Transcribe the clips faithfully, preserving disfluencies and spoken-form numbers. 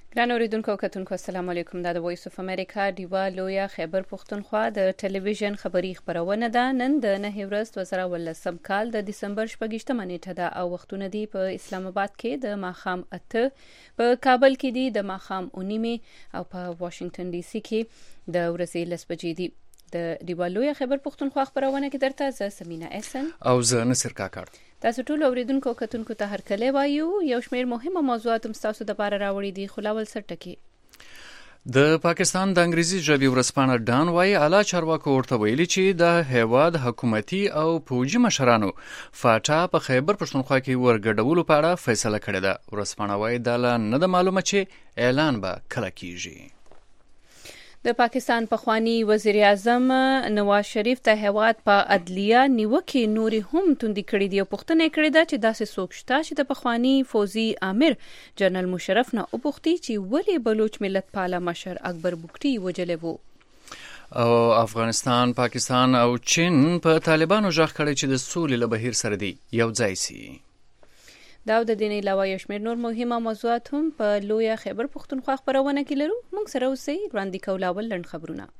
ګران اوریدونکو او کتونکو السلام علیکم. دا د وایس اف امریکا ډیوا لویا خیبر پښتونخوا د ټلویزیون خبری خبرونه ده. نن د نه ورځ دوه زره ولسم کال د دسمبر شپږشتمه نیټه ده او وختونه دی په اسلام آباد کې د ماخام اته، په کابل کې دی د ماخام اونیمه او په واشنگټن ډي سي کې د ورځې لس بجې دی. د ډیوا لویا خیبر پښتونخوا خبرونه کې درته زه سمینا احسن او زه نصر کاکړ. تاسو ټول اوریدونکو کتونکو ته هر کله وایو. یو شمېر مهمه موضوعات هم تاسو د لپاره راوړي دي. خلاول سرټکی د پاکستان د انګریزي ژبې ورځپاڼه ډان وايي اعلی چارواکو ورته ویلي چې د هیواد حکومتي او پوجي مشرانو فاټا په خیبر پښتونخوا کې ورګډولو په اړه فیصله کړې ده. ورځپاڼه وايي دا لا نه ده معلومه چې اعلان به کله کیږي. د پاکستان پخوانی وزیر اعظم نواز شریف ته هیواد په عدلیه نیوکې نوري هم توندې کړې دي او پوښتنه کړې ده چې داسې څوک شته چې د پخوانی فوزي امیر جنرال مشرف نه وپوښتي چې ولې بلوچ ملت پاله مشر اکبر بوکټي وجلې وو. او افغانستان، پاکستان او چین په طالبانو ژغ کړی چې د سولې له بهیر سره دی یو ځای سي. دا د دې نه علاوه یو شمېر نور مهمه موضوعات هم په لویا خیبر پښتونخوا خبرونه کې لرو. موږ سره اوسئ. وړاندې کوو اول لنډ خبرونه.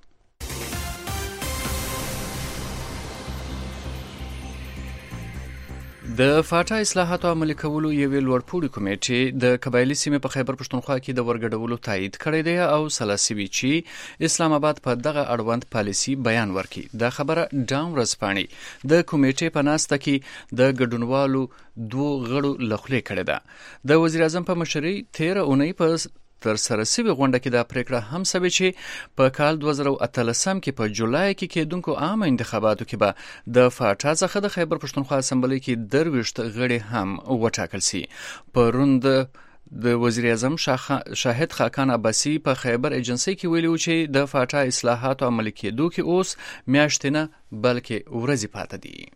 د فاټا اصلاحاتو عملي کولو یوې لوړپوړي کمیټې د قبایلي سیمې په خیبر پښتونخوا کې د ورګډولو تایید کړی دی او سلاسي وی چې اسلام آباد په دغه اړوند پالیسي بیان ورکړي. دا خبره ډاون ورځپاڼې د کمیټې په ناسته کې د ګډونوالو دوه غړو لخوا کړې ده. د وزیر اعظم په مشرۍ تیر اونۍ په تر سره سوي غونډه کې دا پریکړه هم سوي چې په کال دوه زره اتلسم کې په جولای کې کېدونکو عامه انتخاباتو کې به د فاټا څخه د خیبر پښتونخوا اسمبلی کې درویشت غړي هم وټاکل سي. پرون د وزیر اعظم شاهد خاقان عباسی په خیبر ایجنسی کې ویلي و چې د فاټا اصلاحاتو عملي کېدو کې اوس میاشتې نه بلکې ورځې پاتې دي.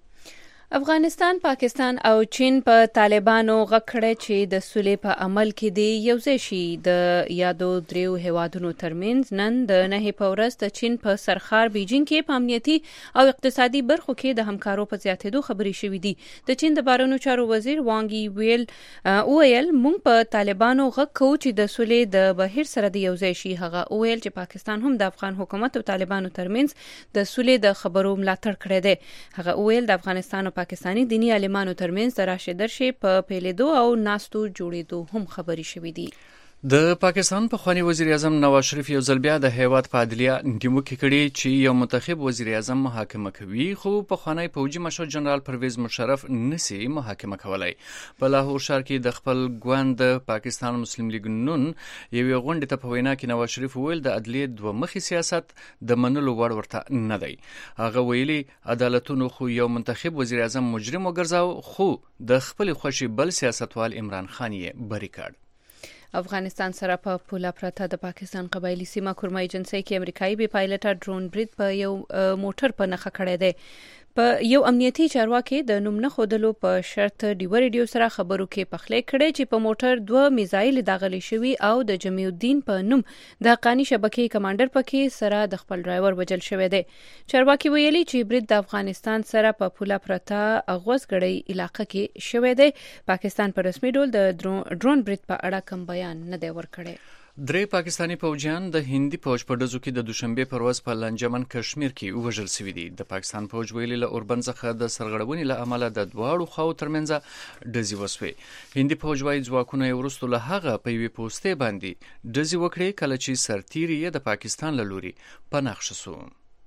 افغانستان، پاکستان او چین په طالبانو غکړه چې د سولې په عمل کې دی یو ځای شي. د یادو دریو هیوادونو ترمنځ نن د نه په ورځ د چین په سرخار بیجینګ کې په امنیتي او اقتصادي برخو کې د همکارو په زیاتېدو خبرې شوې دي. د چین د بهرنیو چارو وزیر وانګ یي ویل ویل موږ په طالبانو غږ کوو چې د سولې د بهیر سره د یو ځای شي. هغه ویل چې پاکستان هم د افغان حکومت او طالبانو ترمنځ د سولې د خبرو ملاتړ کړی دی. هغه ویل د افغانستان پاکستاني دینی عالمانو ترمنځ د راشد درشي په پیلېدو او ناستو جوړېدو هم خبرې شوې دي. د پاکستان پخوانی وزیر اعظم نواز شریف یو ځل بیا د هیواد په عدلیه نیوکې کړې چې یو منتخب وزیر اعظم محاکمه کوي، خو پخوانی پوجي مشر جنرال پرویز مشرف نسی محاکمه کولای. په لاهور ښار کې د خپل ګوند پاکستان مسلم لیگ نون یوې غونډې ته په وینا کې نواز شریف ویل د عدلیې دوه مخي سیاست د منلو وړ ورته نه دی. هغه ویلي عدالتونو خو یو منتخب وزیر اعظم مجرم وګرځاو، خو د خپل خوشي بل سیاستوال عمران خان یې بری کړ. افغانستان سره په پوله پرته د پاکستان قبایلی سیمه کورمه ایجنسی کې امریکایي بي پایلټ ډرون برید په یو موټر په نخښه کړی دی. په یو امنیتي چارواکي د نوم نه خودلو په شرط ډیو ریډیو سره خبرو کې پخلی کړي چې په موټر دوه میزایل داغلي شوي او د جمیع الدین په نوم د حقانی شبکې کمانډر پکې سره د خپل ډرایور وجل شوی دی. چارواکي ویلي چې برید د افغانستان سره په پوله پرته غوزګړی علاقې کې شوی دی. پاکستان په رسمي ډول د ډرون برید په اړه کوم بیان نه دی ورکړی. درې پاکستانی پوجیان د هندي پوج په ډزو کې د دوشنبه پر ورځ په لنجمن کشمیر کې وژل شوي دي. د پاکستان پوج ویلي له اوربند څخه د سرغړونې له امله د دواړو خواو ترمنځ ډزې وسوې. هندي پوج وايي ځواکونه یې وروسته له هغه په یوې پوستې باندې ډزې وکړې کله چې سرتیري یې د پاکستان له لوري په نښه سو.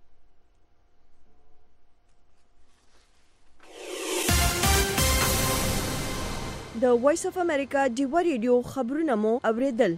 د وایس اف امریکا ډیوا ریډیو خبرونه مو اوریدل.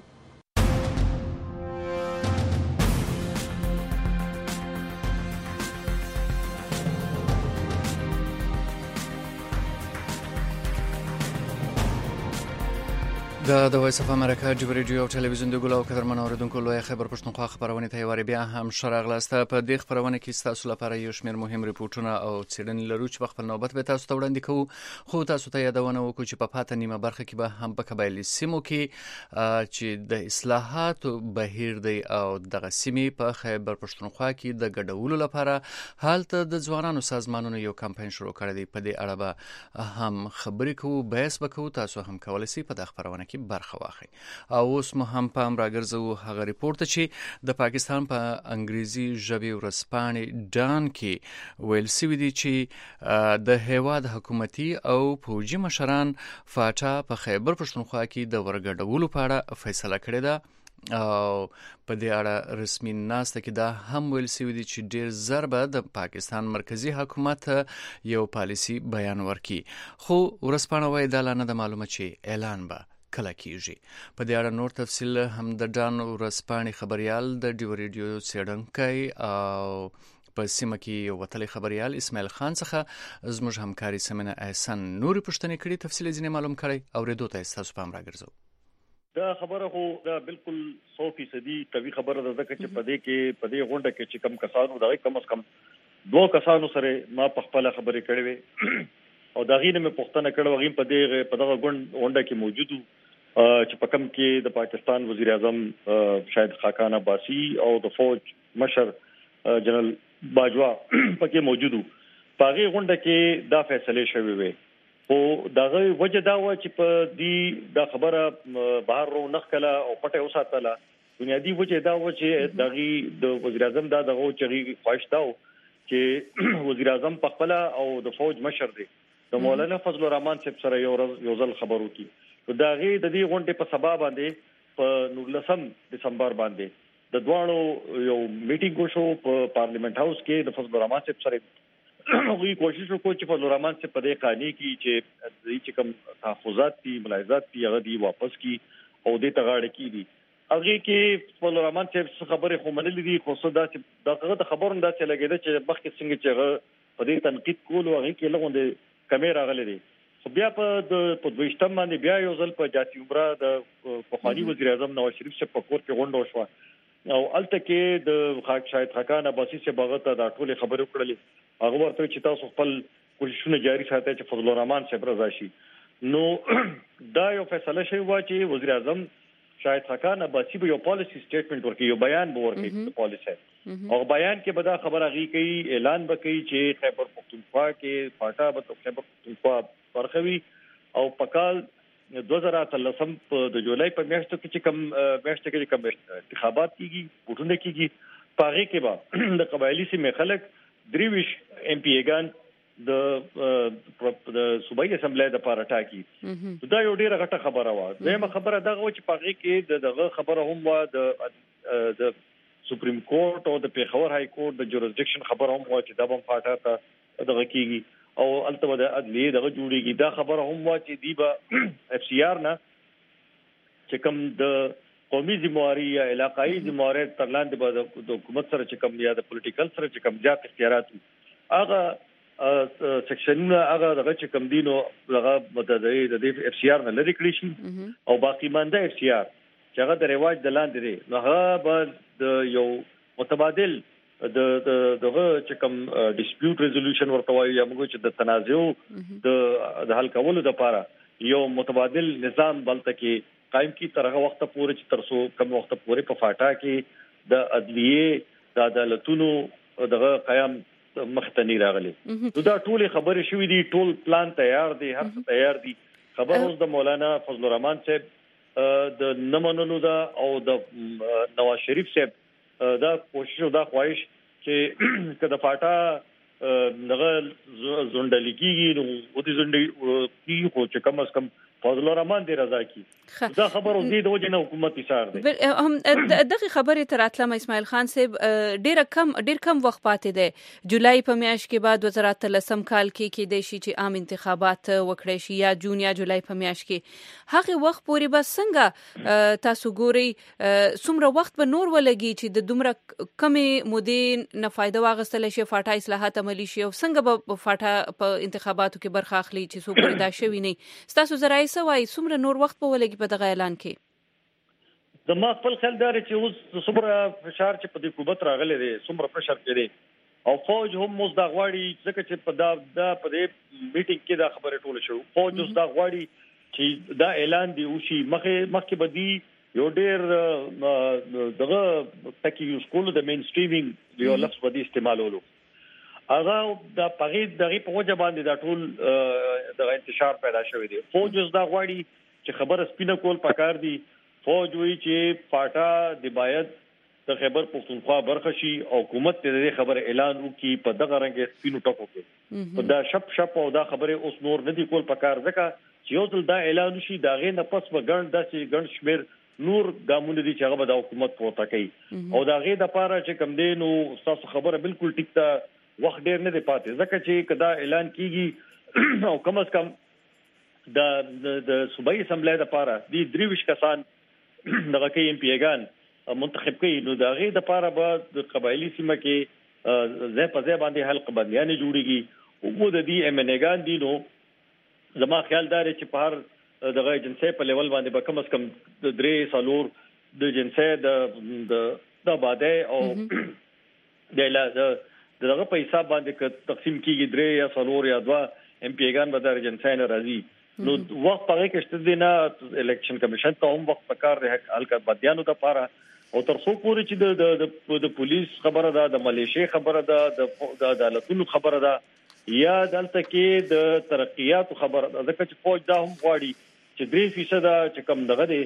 دا د وایس اف امریکا ډیوا ریډیو او ټلویزیون د ګلو قدرمن اوریدونکو لوی خبر پښتونخوا خبرونه ته وری بیا هم شراغلاسته. په دې خبرونه کې تاسو لپاره یو شمېر مهم ریپورتونه او څېړنې لرو چې په خپل نوبت به تاسو ته وړاندې کوو. خو تاسو ته یادونه وکړو چې په پاته نیمه برخه کې به هم په قبایلی سیمو کې چې د اصلاحاتو بهیر دی او دغه سیمې په خیبر پښتونخوا کې د ګډولو لپاره حالت د ځوانانو سازمانونو یو کمپاین شروع کړی دی. په دې اړه به هم خبرې کوو، بحث وکړو. تاسو هم کولای شئ په دغه خبرونه کې برخه واخلي. او اوس مو هم پام راګرځو هغه ریپورت چې د پاکستان په انګریزي ژبې ورځپاڼې ډان کې ویل سوي دي چې د هیواد حکومتي او فوجي مشران فاټا په خیبر پښتونخوا کې د ورګډولو په اړه فیصله کړې ده. او په دې اړه رسمي ناسته کې دا هم ویل سوي دي چې ډیر زر به د پاکستان مرکزی حکومت یو پالیسی بیان ورکړي. خو ورځپاڼه وايي دا لا نه ده معلومه چې اعلان به کله کیږي. په دې اړه نور تفصیل هم د ډان ورځپاڼې خبريال د ډیو ریډیو څېړونکی او په سیمه کې یو وتلی خبريال اسماعیل خان څخه زموږ همکاري سمنه احسان نوري پوښتنې کړي، تفصیل ځینې معلوم کړي او ریډو ته تاسو پام راګرځو. دا خبره خو دا بالکل سو فیصدي قوي خبره ده ځکه چې په دې کې په دې غونډه کې چې کم کسانو دا کم از کم دوه کسانو سره ما په خپل خبرې کړې وي او دا غینه مې پوښتنه کړې و غیم په دې په دغه غونډه کې موجود چې په کم کې د پاکستان وزیر اعظم شاهد خاقان عباسی او د فوج مشر جنرال باجوا پکې موجود وو. په هغه غونډه کې دا فیصله شوې وي. او دغه وجه دا و چې په دې دا خبره بهر رو نخکله او پټه اوساتله. بنیادی وجه دا و چې دغه د وزیر اعظم دا دغه چغي خواهش دا چې وزیر اعظم په خپل او د فوج مشر دی د مولانا فضل الرحمن صاحب سره یو یو ځل خبرو کی. دا غي د دې غونډې په سبب باندې په نولسم دسمبر باندې د دوانو یو میټینګ وشو په پارلیمنت هاوس کې د فضل الرحمن صاحب سره وی کوشش وکړو چې فضل الرحمن سے په دې قانوني کې چې چې کوم تحفظات دي ملاحظات دي هغه دی واپس کی او دې تغاړه کی دي. هغه کې فضل الرحمن سے خبره خو منلې دي خو صدا چې دغه خبرونه دا چې لګیدا چې مخکې څنګه چې په دې تنقید کول او هغه کې لغونډه کیمرا غلې دي. خو بیا په د په دویشتم باندې بیا یو ځل په جاتی عمره د پخوانی وزیر اعظم نواز شریف سے په کور کې غونډه وشوه او الته کې د خاک شاهد خاقان عباسی سے بغته دا ټول خبرې وکړلې. هغه ورته چې تاسو خپل کوششونه جاری ساتئ چې فضل الرحمن صاحب رضا شي. نو دا یو فیصله شوی و چې وزیر اعظم شاهد خاقان عباسی به یو پالیسی سټیټمنټ ورکړي، یو بیان به ورکړي د پالیسی او بیان کې به دا خبره غي کوي، اعلان به کوي چې خیبر پختونخوا کې پاټا به خیبر پختونخوا برخوي او پکال دو هزار اتلسم د جولای په میاشت کې چې کوم میاشت کې کوم انتخابات کیږي وټونه کیږي پاره کې به د قبایلی سیمې خلک دریویش ام پی ایګان د د صوبایي اسمبلی د پاره ټاکی. دا یو ډیره غټه خبره و. زموږ خبره دغه چې پاره کې دغه خبره هم و د د سپریم کورټ او د پیښور های کورټ د جوریسډکشن خبره هم و چې دا هم پاټا ته دغه کیږي او البته د عدلیه دغه جوړیږي. دا خبره هم و چې دی به اف سی آر نه چې کوم د قومي ذمہواری یا علاقائی ذمہواری تر لاندې به د حکومت سره چې کوم یا د پولیټیکل سره چې کوم ځات اختیارات هغه سیکشنونه هغه دغه چې کوم دینو هغه متدعي د دې اف سی آر نه لري کړی شي او باقی مانده اف سی آر چې هغه د رواج د لاندې دی نو هغه به د یو متبادل د دغه چې کوم ډیسپیوټ ریزولوشن ورته وایي یا موږ چې د تنازع د د حل کولو لپاره یو متبادل نظام بلته کې قائم کی ترغه وخت پورې چې ترسو کم وخت پورې په فاټا کې د عدلیه د عدالتونو دغه قیام مختنی راغلي. نو دا ټول خبرې شوې دي، ټول پلان تیار دی، هر څه تیار دي. خبر اوس د مولانا فضل الرحمن صاحب د نمنلو دا او د نواز شریف صاحب دا کوشش او دا خواهش چې کله فاټا دغه زونډل کیږي نو او دې زونډي کی خو چې کم از کم فضل الرحمن دی رضا کی. دا خبر او دې د وجه نه حکومت اشار دی. هم دغه خبره تر اتلم اسماعیل خان صاحب ډیر کم ډیر کم وخت پاتې دی. جولای په میاشت کې بعد وزیر اتلسم کال کې کې د شي چې عام انتخابات وکړي شي یا جون یا جولای په میاشت کې هغه وخت پورې بس څنګه تاسو ګوري څومره وخت به نور ولګي چې د دومره کمې مودې نه فائدہ واغستل شي فاټا اصلاحات عملی شي او څنګه به فاټا په انتخاباتو کې برخه اخلي چې څو پورې دا شوی نه. تاسو زراعي سوای څومره نور وخت په ولګي په دغه اعلان کې؟ د ما خپل خیال دار چې اوس څومره فشار چې په دې حکومت راغلی دی څومره پرشر کړي او فوج هم اوس دا غواړي ځکه چې په دا د په دې میټینګ کې دا خبره ټول شو. فوج اوس دا غواړي چې دا اعلان دی وشي مخه مخکې بدی یو ډیر دغه تکي یوز کول د مین سټریمینګ یو لفظ بدی استعمالولو هغه د پغې دغه په وجه باندې دا ټول د انتشار پیدا شوی دی. فوج اوس دا غواړي چې خبره سپینه کول پکار دي. فوج وی چې فاټا د باید د خیبر پختونخوا برخه شي او حکومت ته د خبره اعلان وکړي په دغه رنګ سپینو ټکو کې. په دا شپ شپ او دا خبره اوس نور نه دی کول پکار ځکه چې یو ځل دا اعلان شي دا غي نه پس وګڼ داسې ګڼ شمیر نور ګامونه دي چې هغه د حکومت پورته کوي او دا غي د پاره چې کم دی نو تاسو خبره بالکل ټیک ده وخت ډیر نه دی پاتې ځکه چې کدا اعلان کیږي او کم از کم د د صوبایي اسمبلی د پاره د دریوش کسان دغه کې ایم پی ګان منتخب کړي نو دا غي د پاره به د قبایلی سیمه کې زه په ځای باندې حلق باندې جوړیږي او د دې ام ان ګان دي نو زما خیال دار چې په هر دغه جنسي په لیول باندې به کم از کم د درې سالور د جنسي د د باندې او د لا دغه په حساب باندې تقسیم کیږي درې یا سالور یا دوا ام پی ګان به د جنسي نه راځي نو وخت پاره کې شته دي نه الیکشن کمیشن ته هم وخت پکار دی حل کړ بدیانو ته پاره او تر څو پورې چې د د پولیس خبره ده د ملیشي خبره ده د عدالتونو خبره ده یا دلته کې د ترقیات خبره ده ځکه چې فوج دا هم غواړي چې درې فیصد چې کم دغه دی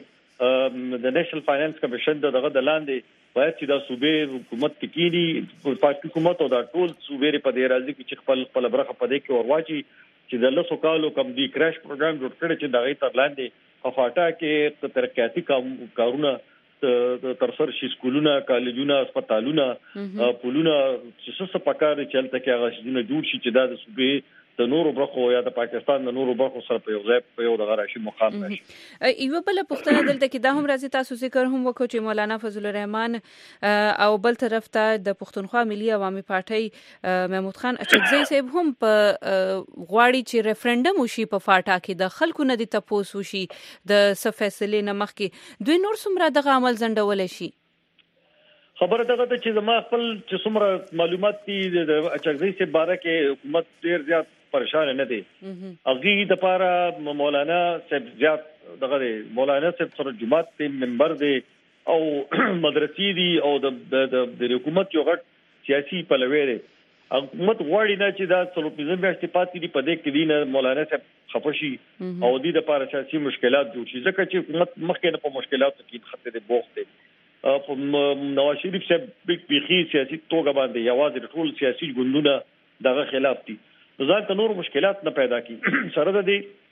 د نېشنل فاینانس کمیشن دغه د لاندې باید چې دا صوبې حکومت تکینی پارټي حکومت او دا ټول صوبې په دې راځي چې خپل خپل برخه په دې کې ورواچي چې د لسو کالو کم دی کراش پروګرام جوړ کړي چې دغه تر لاندې خفاټا کې ترقیاتي کارونه تر سر شي سکولونه کالجونه هسپتالونه پولونه چې څه څه پکاره چلته کې هغه شنه جوړ شي چې دا د صوبې د نورو برخو یا د پاکستان د نورو برخو سره په یو ځای په یو دغه راشي مقام راشي. یو بل پښتنه دلته کې دا هم راځي تاسو ذکر هم وکړو چې مولانا فضل الرحمن او بل طرف ته د پښتونخوا ملي عوامي پارټي محمود خان اچکزی صاحب هم په غواړي چې ریفرندم وشي په فاټا کې د خلکو نه دي تاسو وشي د څه فیصله نه مخکې دوی نور څومره دغه عمل زندول شي. خبره دغه ته چې زما خپل چې څومره معلومات دي د اچکزی سے باره کې حکومت ډیر زیات پریشان نه دي اغي د پاره مولانا صاحب زیات دغه مولانا صاحب سره جماعت ته منبر دي او مدرسې دي او د د حکومت یو غټ سیاسي پلوي دي حکومت غواړي نه چې دا څلورپنځه میاشتې پاتې دي په دې کې دي مولانا صاحب خپشي او د لپاره سیاسي مشکلات جوړ شي ځکه چې حکومت مخکې نه په مشکلاتو کې خطر دی بوخت دي نواز شریف صاحب بيخي سیاسي توګه باندې یوازې ټول سیاسي ګوندونه دغه خلاف دي ځکه ته نور مشکلات نه پیدا کی سره د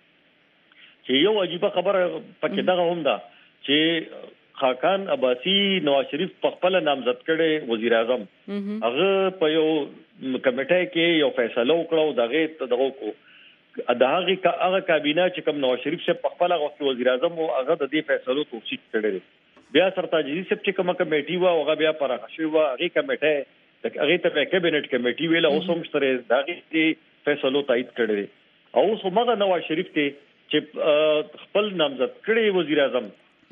دې چې یو عجیب خبره پکې دغه هم ده چې خاقان عباسی نواز شریف په خپل نامزد کړي وزیر اعظم هغه په یو کمیټه کې یو فیصله وکړو دغه دغه کو دغه هغه کابینه چې کوم نواز شریف سے په خپل وخت وزیر اعظم او هغه د دې فیصلو توثیق کړي بیا سرتاجی صاحب چې کومه کمیټي و هغه بیا پراخه شو هغه کمیټه هغه ته کابینټ کمیټي ویل او سم سره دغه فیصلو تایید کړي او اوس هغه نواز شریف ته چې خپل نامزد کړي وزیر اعظم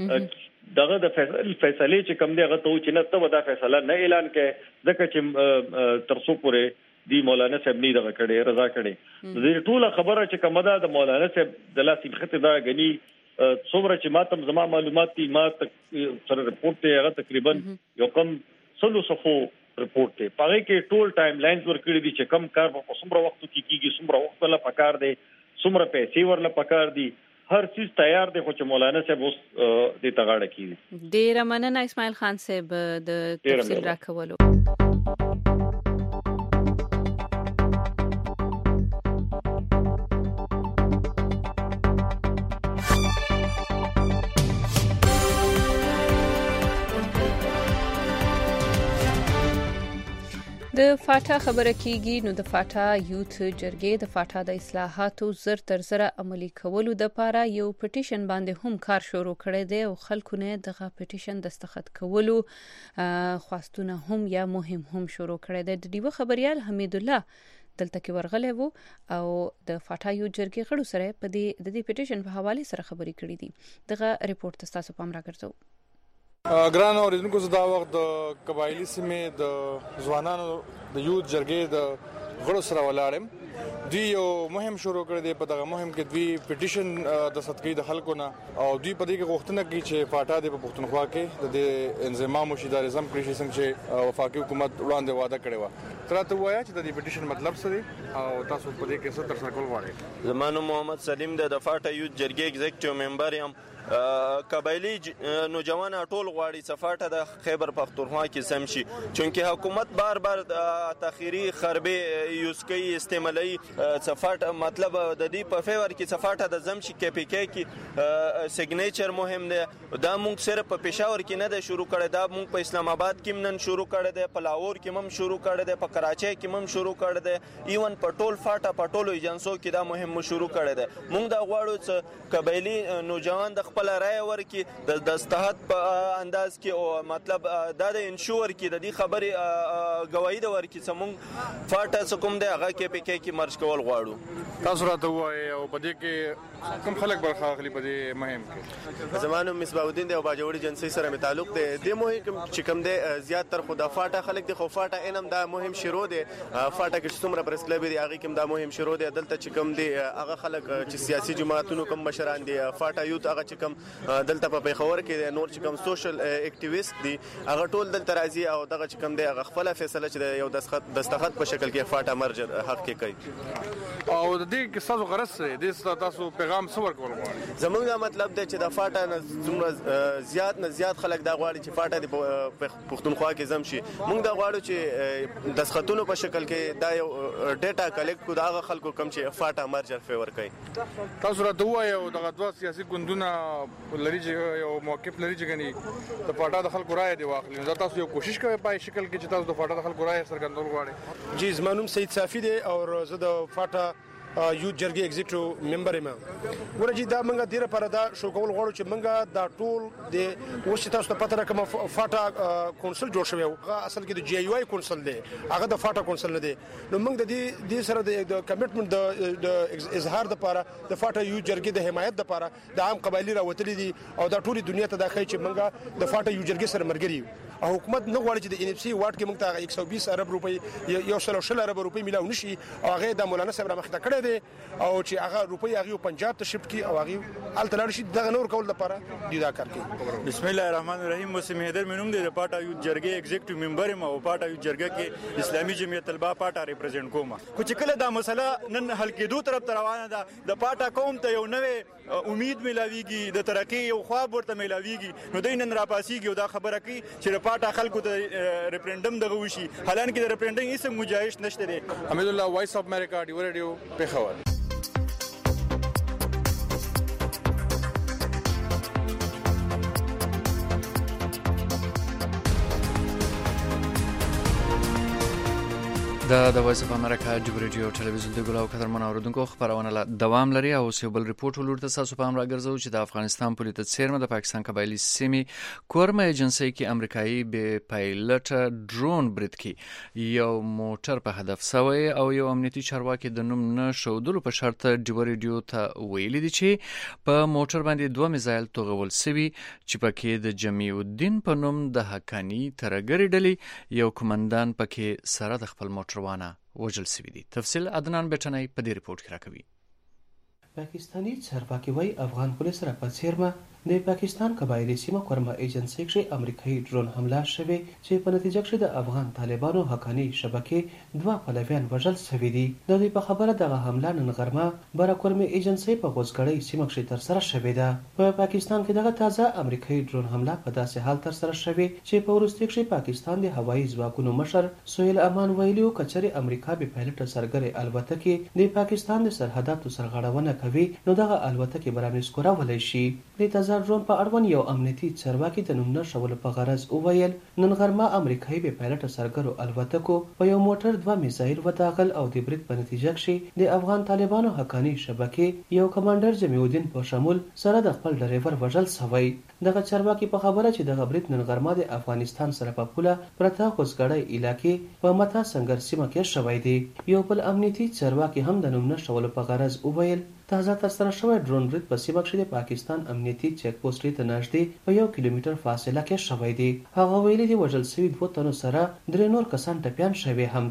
دغه د فیصله چې کوم دی هغه ته چې نه ته دا فیصله نه اعلان کړي ځکه چې ترڅو پورې دی مولانا صاحب نه دغه کړي رضا کړي د ټول خبره چې کومه ده د مولانا صاحب د لاسي خطه دا غني څومره چې ماته زما معلومات دي ما سره رپورت ته هغه تقریبا یو کم سلو صفو رپورت ته پاره کې ټول ټایم لاینز ورکړي دي چې کم کار په څومره وخت کې کیږي څومره وخت لا پکار دی څومره پیسې ورله پکار دي هر چیز تیار دی خو چې مولانا صاحب اوس د تغاړه کیږي. ډیر مننه اسماعیل خان صاحب د تفصیل راکولو. د فاټا خبره کیږي نو د فاټا یوث جرګې د فاټا د اصلاحاتو زر تر زر عملی کولو د لپاره یو پټیشن باندې هم کار شروع کړی دی او خلکو نه دغه پټیشن دستخط کولو خواستونه هم یا مهم هم شروع کړی دی. د دیو خبريال حمید الله دلته کې ورغلی وو او د فاټا یوث جرګې غړو سره په دې د دې پټیشن په حواله سره خبرې کړې دي. دغه ریپورت تاسو پام راګرځو. ګران اوریدونکو زه دا وخت د قبایلی سیمې د ځوانانو د یوث جرګې د غړو سره ولاړم. دوی یو مهم شروع کړی دی. په دغه مهم کې دوی پټیشن د صدقې د خلکو نه او دوی په دې کې غوښتنه کوي چې فاټا د پښتونخوا کې د دې انضمام وشي د نظام کړی څنګه چې وفاقي حکومت وړاندې وعده کړې و. تراته وایا چې د دې پټیشن مطلب څه دی او تاسو په دې کې څه تر څنګه کول غواړئ؟ زمانو محمد سلیم د فاټا یوت جرګې ایگزیکټیو ممبر یم. قبایلی نوجوان ټول غواړي صفاټه د خیبر پختونخوا کې سم شي چونکه حکومت بار بار تاخیری خربې یوز کوي استعمالي صفاټه مطلب د دې په فیور کې صفاټه د زم شي کې پی کې کې سیګنیچر مهم دی. دا موږ صرف په پېښور کې نه ده شروع کړی، دا موږ په اسلام آباد کې نن شروع کړی دی، په لاهور کې هم شروع کړی دی، په کراچۍ کې هم شروع کړی دی، ایون په ټول فاټا په ټولو ایجنسو کې دا مهم شروع کړی دی. موږ دا غواړو چې قبایلی نوجوان د خپل رائے ورکي د دستخط په انداز کې او مطلب دا د انشور کې د دې خبرې گواهی د ورکي سمون فاټا کوم دی هغه کې پکې کې مرج کول غواړو. تاسو راته وایي او په دې کې کوم خلک برخه اخلي په دې مهم کې؟ زمانو مصباح الدین دی او باجوړي جنسي سره می تعلق دی. د مهم چې کوم دی زیات تر خو د فاټا خلک دی خو فاټا انم دا مهم شروع دی. فاټا کې څومره پرس کلب دی هغه کوم دا مهم شروع دی. دلته چې کوم دی هغه خلک چې سیاسي جماعتونو کوم مشران دي فاټا یوت هغه چې کوم دلته په پیښور کې نور چې کوم سوشل اکټیویست دي هغه ټول دلته راځي او دغه چې کوم دی هغه خپل فیصله چې یو دستخط دستخط په شکل کې فاټا مرجر حق کې کوي. او د دې کې تاسو غرض څه دی؟ تاسو پیغام څه ورکول غواړئ؟ زمونږ دا مطلب دی چې د فاټا نه څومره زیات نه زیات خلک دا غواړي چې فاټا د پښتونخوا کې زم شي. موږ دا غواړو چې دستخطونو په شکل کې دا یو ډیټا کلیکټ کو دا هغه خلکو کم چې فاټا مرجر فیور کوي. تاسو راته وایو دغه دوه سیاسي ګوندونه لري چې یو موقف لري چې غني د فاټا د خلکو رائے دی واخلي. دا تاسو یو کوشش کوئ په شکل کې چې تاسو د فاټا د خلکو رائے څرګندول غواړئ؟ جی زمانوم سید صافی دی او زه د فاټا یوت جرګې ایگزیکټیو ممبر یم. ورجی دا منګه ډیره پر دا شو کول غواړو چې منګه دا ټول د وښه تاسو ته پته راکمه فاټا کونسل جوړ شوی هغه اصل کې د جی یو آی کونسل دی هغه د فاټا کونسل نه دی. نو موږ د دې د سره د کمټمنټ د اظهار د لپاره د فاټا یوت جرګې د حمایت د لپاره د عام قبایلی راوتلي دي او دا ټول دنیا ته دا ښیي چې منګه د فاټا یوت جرګې سره مرګري او حکومت نه غواړي چې د ان اف سی واټ کې موږ ته یک سو بیس ارب روپۍ یو سل شل ارب روپۍ میلاو نشي او هغه د مولانا صاحب را مخته کړی دی او چې هغه روپۍ هغه پنجاب ته شفت کی او هغه التلار شي دغه نور کول لپاره دی دا کار کوي. بسم الله الرحمن الرحیم. مسلم حیدر مینوم دی د پاټا یوت جرګې ایگزیکټیو ممبر یم او پاټا یوت جرګه کې اسلامي جمعیت طلبه پاټا ریپرزینټ کوم. خو چې کله دا مسله نن حل کېدو طرف ته روانه ده د پاټا قوم ته یو نوې امید ملاویږي د ترقی یو خواب ورته ملاویږي نو د نن راپاسیږي او دا خبره کوي چې د پاټا خلکو ته ریفرندم دغه وشي. حالانکه د ریفرندم هیڅ گنجائش نشته دی. حمید الله وایس اف امریکا ډیو ریډیو پیښور. د وایس اف امریکا ډیو ریډیو ټلویزیون د ګلاو قدرمن اوریدونکو خبرونه لا دوام لري او یو بل ریپورت ولورته تاسو په امر راګرځو چې د افغانستان پولیس سیرمه د پاکستان قبایلی سیمې کورمه ایجنسی کې امریکایي به پایلټ ډرون برید کې یو موټر په هدف سوی او یو امنیتي چارواکي د نوم نه شودلو په شرط ډیو ریډیو ته ویلي دي چې په موټر باندې دوه میزایل توغول سوي چې پکې د جمیع الدین په نوم د حقانی ترګری ډلې یو کمانډان پکې سره د خپل موټر وجل سوي دي. تفصیل عدنان بیٹنای په دې ریپورت کې راکوي. پاکستانی چارواکي وای افغان پولیس را په څیرمه د پاکستان قبایلی سیمه کورمه ایجنسی کې امریکایي ډرون حمله شوه چې په نتیجه کې د افغان طالبانو حقانی شبکې دوه پلویان وژل شوي دي. د دې په خبره دغه حمله نن غرمه بر کورمه ایجنسی په غوځګړی سیمه کې تر سره شوې ده. په پاکستان کې دغه تازه امریکایي ډرون حمله په داسې حال تر سره شوه چې په وروستي کې پاکستان د هوایي ځواکونو مشر سهیل امان ویلو کچري امریکا به پایلټ سرګری الوتکې د پاکستان د سرحداتو سرغړونه کوي نو دغه الوتکې برانس کولای شي. د تازه ډرون په اړوند یو امنیتي چارواکي د نوم نشول په غرض وویل نن غرمه امریکایي به پایلټ سرګرو الوتکو په یو موټر دوه میزایل وداخل او د برید په نتیجه کې د افغان طالبانو حقانی شبکې یو کمانډر جمیع الدین په شمول سره د خپل ډرایور وژل شوی. دغه چارواکي په خبره چې دغه برید نن غرمه د افغانستان سره په پوله پرته خوځګړی علاقې په متا سنگر سیمه کې شوی دی. یو بل امنیتي چارواکي هم د نوم نشول په غرض وویل تازه تر سره شوی ډرون برید په سیمه کې د پاکستان امنیتي چیک پوسټ ته نږدې په یو کیلومتر فاصله کې شوی دی. هغه ویلي دی وژل شوي دوه تنو سره درې نور کسان ټپیان شوي هم دي.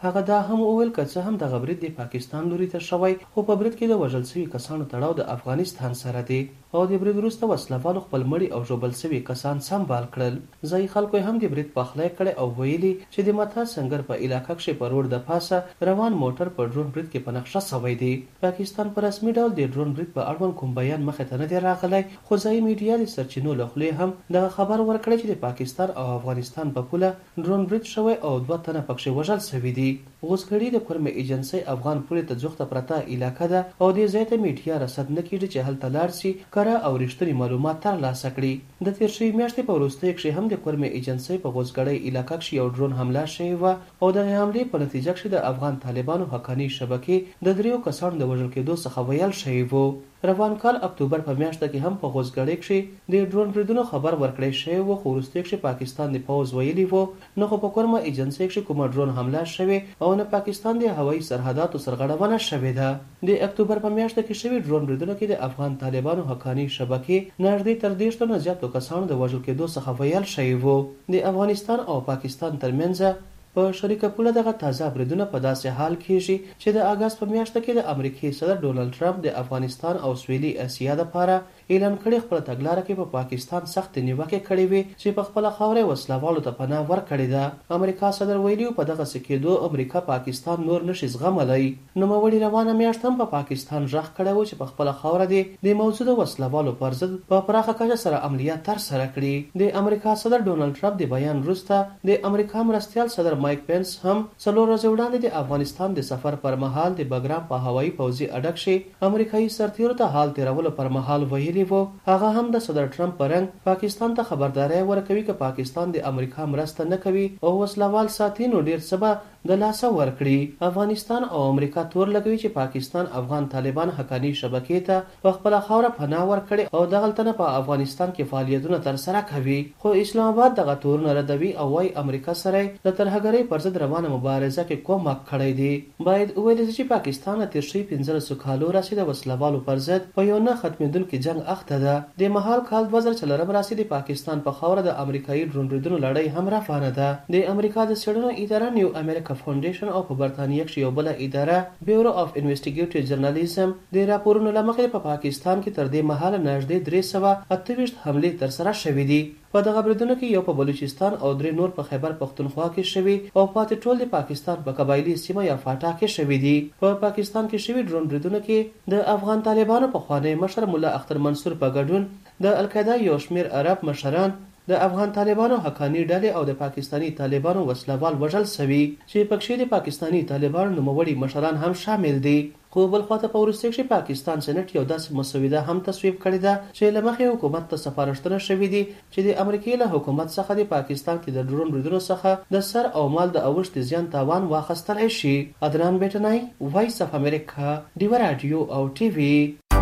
هغه دا هم وویل که څه هم دغه برید د پاکستان لوري ته شوی خو په برید کې د وژل شوي کسانو تړاو د افغانستان سره دی او د برید وروسته وسلوالو خپل مړي او ژوبل شوي کسان سمبال کړل. ځایي خلکو هم د برید پخلی کړی او ویلي چې د متا سنگر په علاقه کې په روډ د پاسه روان موټر په ډرون برید کې په نقشه شوی دی. پاکستان په رسمي ډول د ډرون برید په اړوند کوم بیان مخې ته نه دی راغلی خو ځایي میډیا د سرچینو له خولې هم دغه خبر ورکړی چې د پاکستان او افغانستان په پوله ډرون برید شوی او دوه تنه پکښې وژل شوي دي. غوڅکړي د کورم ایجنسۍ افغان پولې ته ځوخته پرته علاقه ده او دې ځای ته میډیا رصد نه کیږي چې هلته لاړ شي کره او رښتیني معلومات ترلاسه کړي. د تیر شوي میاشتې په وروستیو کښې هم د کورم ایجنسۍ په غوڅکړۍ علاقه کښې یو ډرون حمله شوې وه او دغې حملې په نتیجه کښې د افغان طالبانو حقاني شبکې د دریو کسانو د وژل کېدو څخه ویل شوي وو. روان کال اکتوبر په میاشت کې هم په غوڅکړۍ کښې د ډرون بریدونو خبر ورکړی شوی و خو وروستیو کښې پاکستان د پوځ ویلي وو نه خو په کورمه ایجنسۍ کښې کومه ډرون حمله شوې او نه پاکستان د هوایي سرحداتو سرغړونه شوې ده. د اکتوبر په میاشت کې شوي ډرون بریدونو کې د افغان طالبانو حقاني شبکې نږدې تر دېرش تنو زیاتو کسانو د وژل کېدو څخه ویل شوي وو. د افغانستان او پاکستان ترمنځ په شریکه پوله دغه تازه بریدونه په داسې حال کېږي چې د اګست په میاشت کې د امریکای صدر ډونالډ ټرمپ د افغانستان او سویلي اسیا لپاره اعلان کړی خپل تګلاره کې په پاکستان سخت نیوکه کړې وي چې په خپل خاورې وسلوالو ته پناه ورکړې ده. امریکا صدر ویلي په دغه سکیدو امریکا پاکستان نور نشي زغملی. نوموړي روانه میاشت هم په پاکستان ژغ کړی و چې په خپل خاوره دې د موجوده وسلوالو پر ضد په پراخه کچه سره عملیات ترسره کړي. د امریکا صدر ډونالډ ټرمپ د بیان وروسته د امریکا مرستیال صدر مایک پینس هم څلور ورځې وړاندې د افغانستان د سفر پر مهال د بګرام په هوایي پوځي اډه کښې امریکایي سرتیرو ته حال تېرولو پر مهال ویلي وو هغه هم د صدر ټرمپ په رنګ پاکستان ته خبرداری ورکوي که پاکستان د امریکا مرسته نه کوي او وسلوال ساتي نو ډېر څه به د لاسه ورکړي. افغانستان او امریکا تور لګوي چې پاکستان افغان طالبان حقاني شبکې ته په خپله خاوره پناه ورکړي او دغلته نه په افغانستان کې فعالیتونه ترسره کوي خو اسلام آباد دغه تورونه ردوي او وايي امریکا سره د ترهګرۍ پر ضد روانه مبارزه کې کومک کړی دی. باید وویل شي چې پاکستان تیر شوي پنځلسو کالو راهیسې د وسلوالو پر ضد په یو نه ختمېدونکي جنګ اخته ده. د مهال کال دوه زره څلورم راهیسې د پاکستان په خاوره د امریکایي ډرون بریدونو لړۍ هم روانه ده. د امریکا د څېړنو اداره نیو امریکا فاونډیشن او په برتانیه کښې یو بله اداره بیورو اف انویسټیګیټیو جرنالیزم د راپورونو له مخې په پاکستان کې تر دې مهاله نږدې درې سوه اته ویشت حملې ترسره شوې دي. په دغه بریدونو کې یو په بلوچستان او درې نور په خیبر پښتونخوا کې شوي او پاتې ټول د پاکستان په قبایلي سیمه یا فاټا کې شوي دي. په پاکستان کې شوي ډرون بریدونو کې د افغان طالبانو پخوانی مشر ملا اختر منصور په ګډون د القاعده یو شمېر عرب مشران د افغان طالبانو حقاني ډلې او د پاکستاني طالبانو وسلوال وژل شوي چې پکښې د پاکستاني طالبانو نوموړي مشران هم شامل دي. خو بل خواته په وروستیو کښې پاکستان سېنټ یو داسې مسوده هم تصویب کړې ده چې له مخې حکومت ته سپارښتنه شوي دي چې د امریکې له حکومت څخه د پاکستان کې د ډرون بریدونو څخه د سر او مال د اوښت د زیان تاوان واخیستلی شي. ادنان بیټنی، وایس اف امریکا، ډیوه راډیو او ټي وي.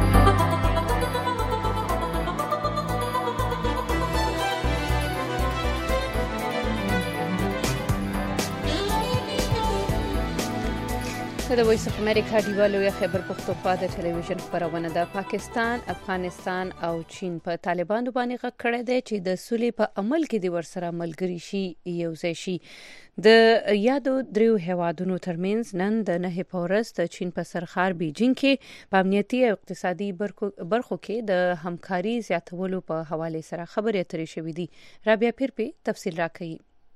د وایس اف امریکا ډیوه لویه خیبر پښتونخوا د ټلویزیون خپرونه ده. پاکستان، افغانستان او چین په طالبانو باندې غږ کړی دی چې د سولې په عمل کې د ورسره ملګري شي یو ځای شي. د یادو دریو هیوادونو ترمنځ نن د نهه په ورځ د چین په سرخار بیجینګ کې په امنیتي او اقتصادي برخو کې د همکاري زیاتولو په حواله سره خبرې اترې شوې دي. رابعه پیرپی تفصیل راکوي.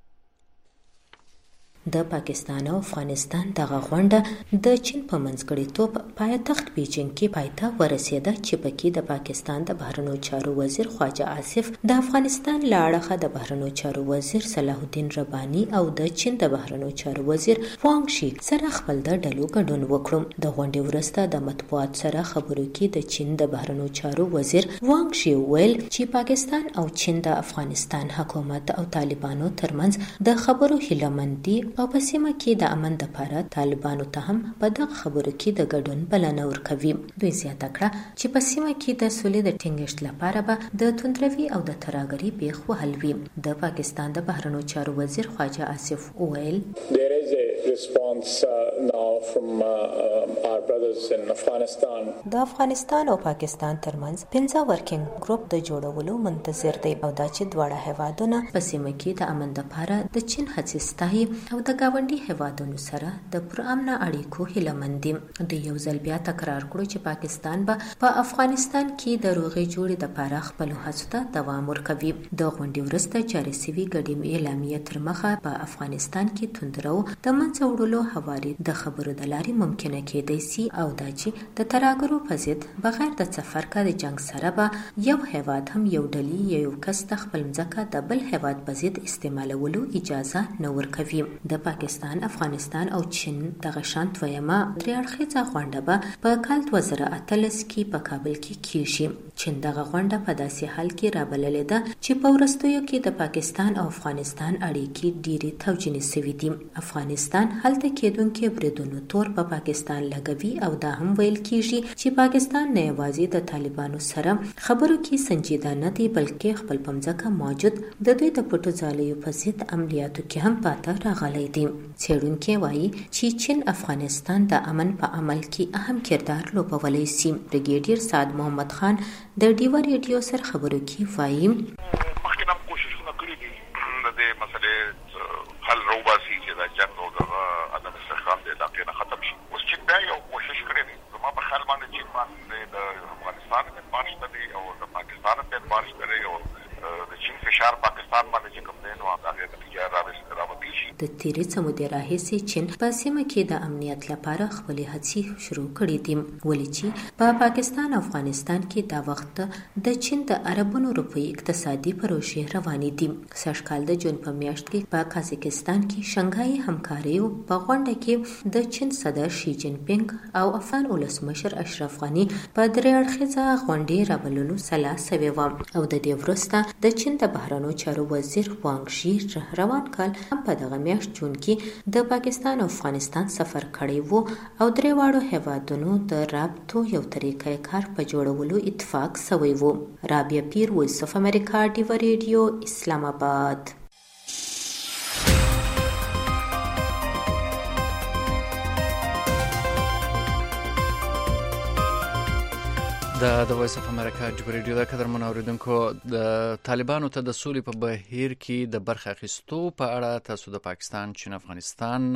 د پاکستان او افغانستان دغه غونډه د چین په منځګړیتوب پایتخت بیجینګ کې پای ته ورسېده چې پکې د پاکستان د بهرنیو چارو وزیر خواجه آصف، د افغانستان له اړخه د بهرنیو چارو وزیر صلاح الدین رباني او د چین د بهرنیو چارو وزیر وانګ شي سره خپل د ډلو ګډون وکړو. د غونډې وروسته د مطبوعات سره خبرو کې د چین د بهرنیو چارو وزیر وانګ شي ویل چې پاکستان او چین د افغانستان حکومت او طالبانو ترمنځ د خبرو هیلهمندي او په سیمه کې د امن لپاره طالبانو ته هم په دغه خبرو کې د ګډون بلنه ورکوي. دوی زیاته کړه چې په سیمه کې د سولې د ټینګښت لپاره به د توندروي او د ترهګرۍ پیښ وهل وي. د پاکستان د بهرنیو چارو وزیر خواجه آصف وویل response uh, د افغانستان او پاکستان ترمنځ پنځه ورکینګ ګروپ د جوړولو منتظر دی او دا چې دواړه هیوادونه په سیمه کې د امن لپاره د چین هڅې ستایي او د ګاونډي هیوادونو سره د پرامن اړیکو هیله مند دي. د یو ځل بیا تکرار کړو چې پاکستان به په افغانستان کې د روغې جوړې لپاره خپل هڅو ته دوام ورکوي. د غونډې وروسته جاري شوې ګډې اعلامیې تر مخه په افغانستان کې توندرو د منځه وړلو حواله د خبرو د لارې ممکنه کېدای شي او دا چې د تراګرو په ضد بغیر د څفرکه د جنگ سره به یو هیواد هم یو ډلې یو کس د خپل ځمکه د بل هیواد په ضد استعمالولو اجازه نه ورکوي. د پاکستان، افغانستان او چین دغه شانت ویمه درې اړخیزه غونډه به په کال دوه زره اتلس کې په کابل کې کیږي. چین دغه غونډه په داسې حال کې رابللې ده چې په وروستیو کې د پاکستان او افغانستان اړیکې ډېرې توجینې شوې دي. افغانستان هلته کېدونکي بریدونو تور په پاکستان لګوي او دا هم ویل کیږي چې پاکستان نه یوازې د طالبانو سره خبرو کې سنجیده نه دی بلکې خپل پمځکه موجود د دوی د پټو ځالیو په ضد عملیاتو کې هم پاتې راغلی دی. څېړونکي وایي چې چین افغانستان د امن په عمل کې اهم کردار لوبولی شي. بریګیډیر سعد محمد خان د ډیوا ریډیو سره خبرو کې وایي مخکې هم کوششونه کړي دي د دې مسلې حل راوباسي چې دا جنګ او د عدم استحکام د علاقې نه ختم شي. اوس چې بیا یو کوشش کړی دی زما په خیال باندې چې باندې د افغانستان په مارش دی او د پاکستان په مارش دی او د چین فشار پاکستان باندې چې کوم دی نو هغه د تجارت راوستي شي. د تیرې څه مودې راهیسې چین په سیمه کې د امنیت لپاره خپلې هڅې شروع کړې دي ولې چې په پاکستان او افغانستان کې دا وخت د چین د اربونو روپۍ اقتصادي پروژې روانې دي. سږکال د جون په میاشت کې په قازقستان کې شنګهای همکاریو په غونډه کې د چین صدر شي جین پینګ او افغان ولسمشر اشرف غني په درې اړخیزه غونډې رابللو سلا سوي و او د دې وروسته د چین د بهرنیو چارو وزیر وانګ شي روان کال هم په دغه میاشت جون کې د پاکستان او افغانستان سفر کړی وو او درې واړو هیوادونو د رابطو یو طریقه کار په جوړولو اتفاق سوی وو. رابعه پیر، وایس اف امریکا، ډیوا ریډیو، اسلام آباد. د د وایس اف امریکا ډیوا ریډیو د قدرمن اوریدونکو د طالبانو ته د سولې په بهیر کې د برخه اخیستو په اړه تاسو د پاکستان، چین، افغانستان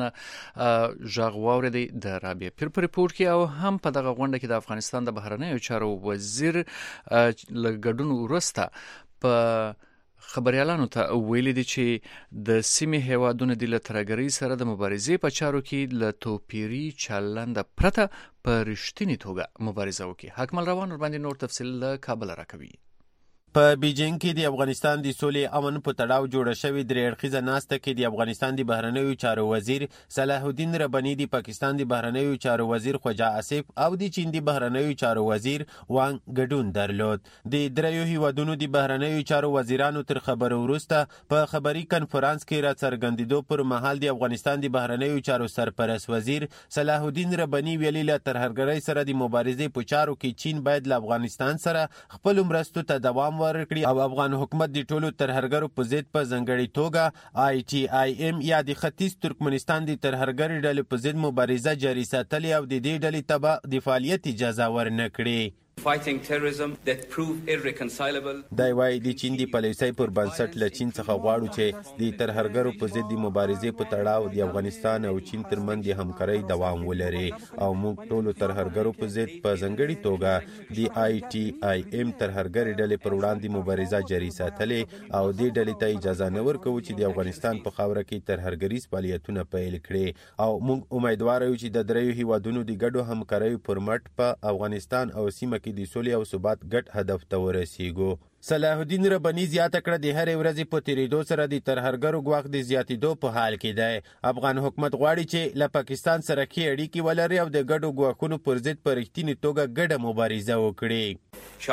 ژغ واوریدئ د رابعه پیر په ریپورت کې او هم په دغه غونډه کې د افغانستان د بهرنیو چارو وزیر له ګډون وروسته په خبريالانو ته ویلي دي چې د سیمې هیوادونو د لترګری سره د مبارزې په چارو کې له توپیری چلند پرته په رښتینی توګه مبارزه وکړي. حکمل روان ور باندې نور تفصیل له کابل راکوي. په بیجینګ کې د افغانستان د سولې امن په تړاو جوړه شوې درې اړخیزه ناسته کې د افغانستان د بهرنیو چارو وزیر صلاح الدین ربانی، د پاکستان د بهرنیو چارو وزیر خواجه آصف او د چین د بهرنیو چارو وزیر وانګ ګډون درلود. د دریو هیوادونو د بهرنیو چارو وزیرانو تر خبرو وروسته په خبري کنفرانس کې را څرګندېدو پر مهال د افغانستان د بهرنیو چارو سرپرست وزیر صلاح الدین ربانی ویلي له ترهګرۍ سره د مبارزې په چارو کې چین باید له افغانستان سره خپل مرستو ته دوام ورکړي او افغان حکومت د ټولو ترهګرو په ضد په ځانګړي توګه آی ټي آی ایم یا د ختیځ ترکمنستان د ترهګرۍ ډلې په ضد مبارزه جاري ساتلې او د دې ډلې ته به د فعالیت اجازه ورنکړي. fighting terrorism that prove irreconcilable. دای وای د چین دی پالیسۍ پر بنسټ له چین څخه غواړو چې د ترهګرو په ضد د مبارزې په تړاو د افغانستان او چین ترمنځ د همکارۍ دوام ولري او موږ ټول ترهګرو په ضد په ځانګړي توګه د آی ټي آی ایم ترهګرۍ ډلې پر وړاندې مبارزه جاري ساتلې او دې ډلې ته اجازه نه ورکوو چې د افغانستان په خاوره کې ترهګریز فعالیتونه پیل کړي او موږ امیدوار یو چې د دریو هیوادونو د ګډو همکاریو پر مټ په افغانستان او سیمه کې د سولې او ثبات ګډ هدف ته ورسیږو. صلاح الدین ربانی زیاته کړه د هرې ورځې په تیریدو سره د ترهګرو ګواښ د زیاتېدو په حال کې دی. افغان حکومت غواړي چې له پاکستان سره ښې اړیکې ولري او د ګډو ګواښونو پر ضد په رښتینې توګه ګډه مبارزه وکړي.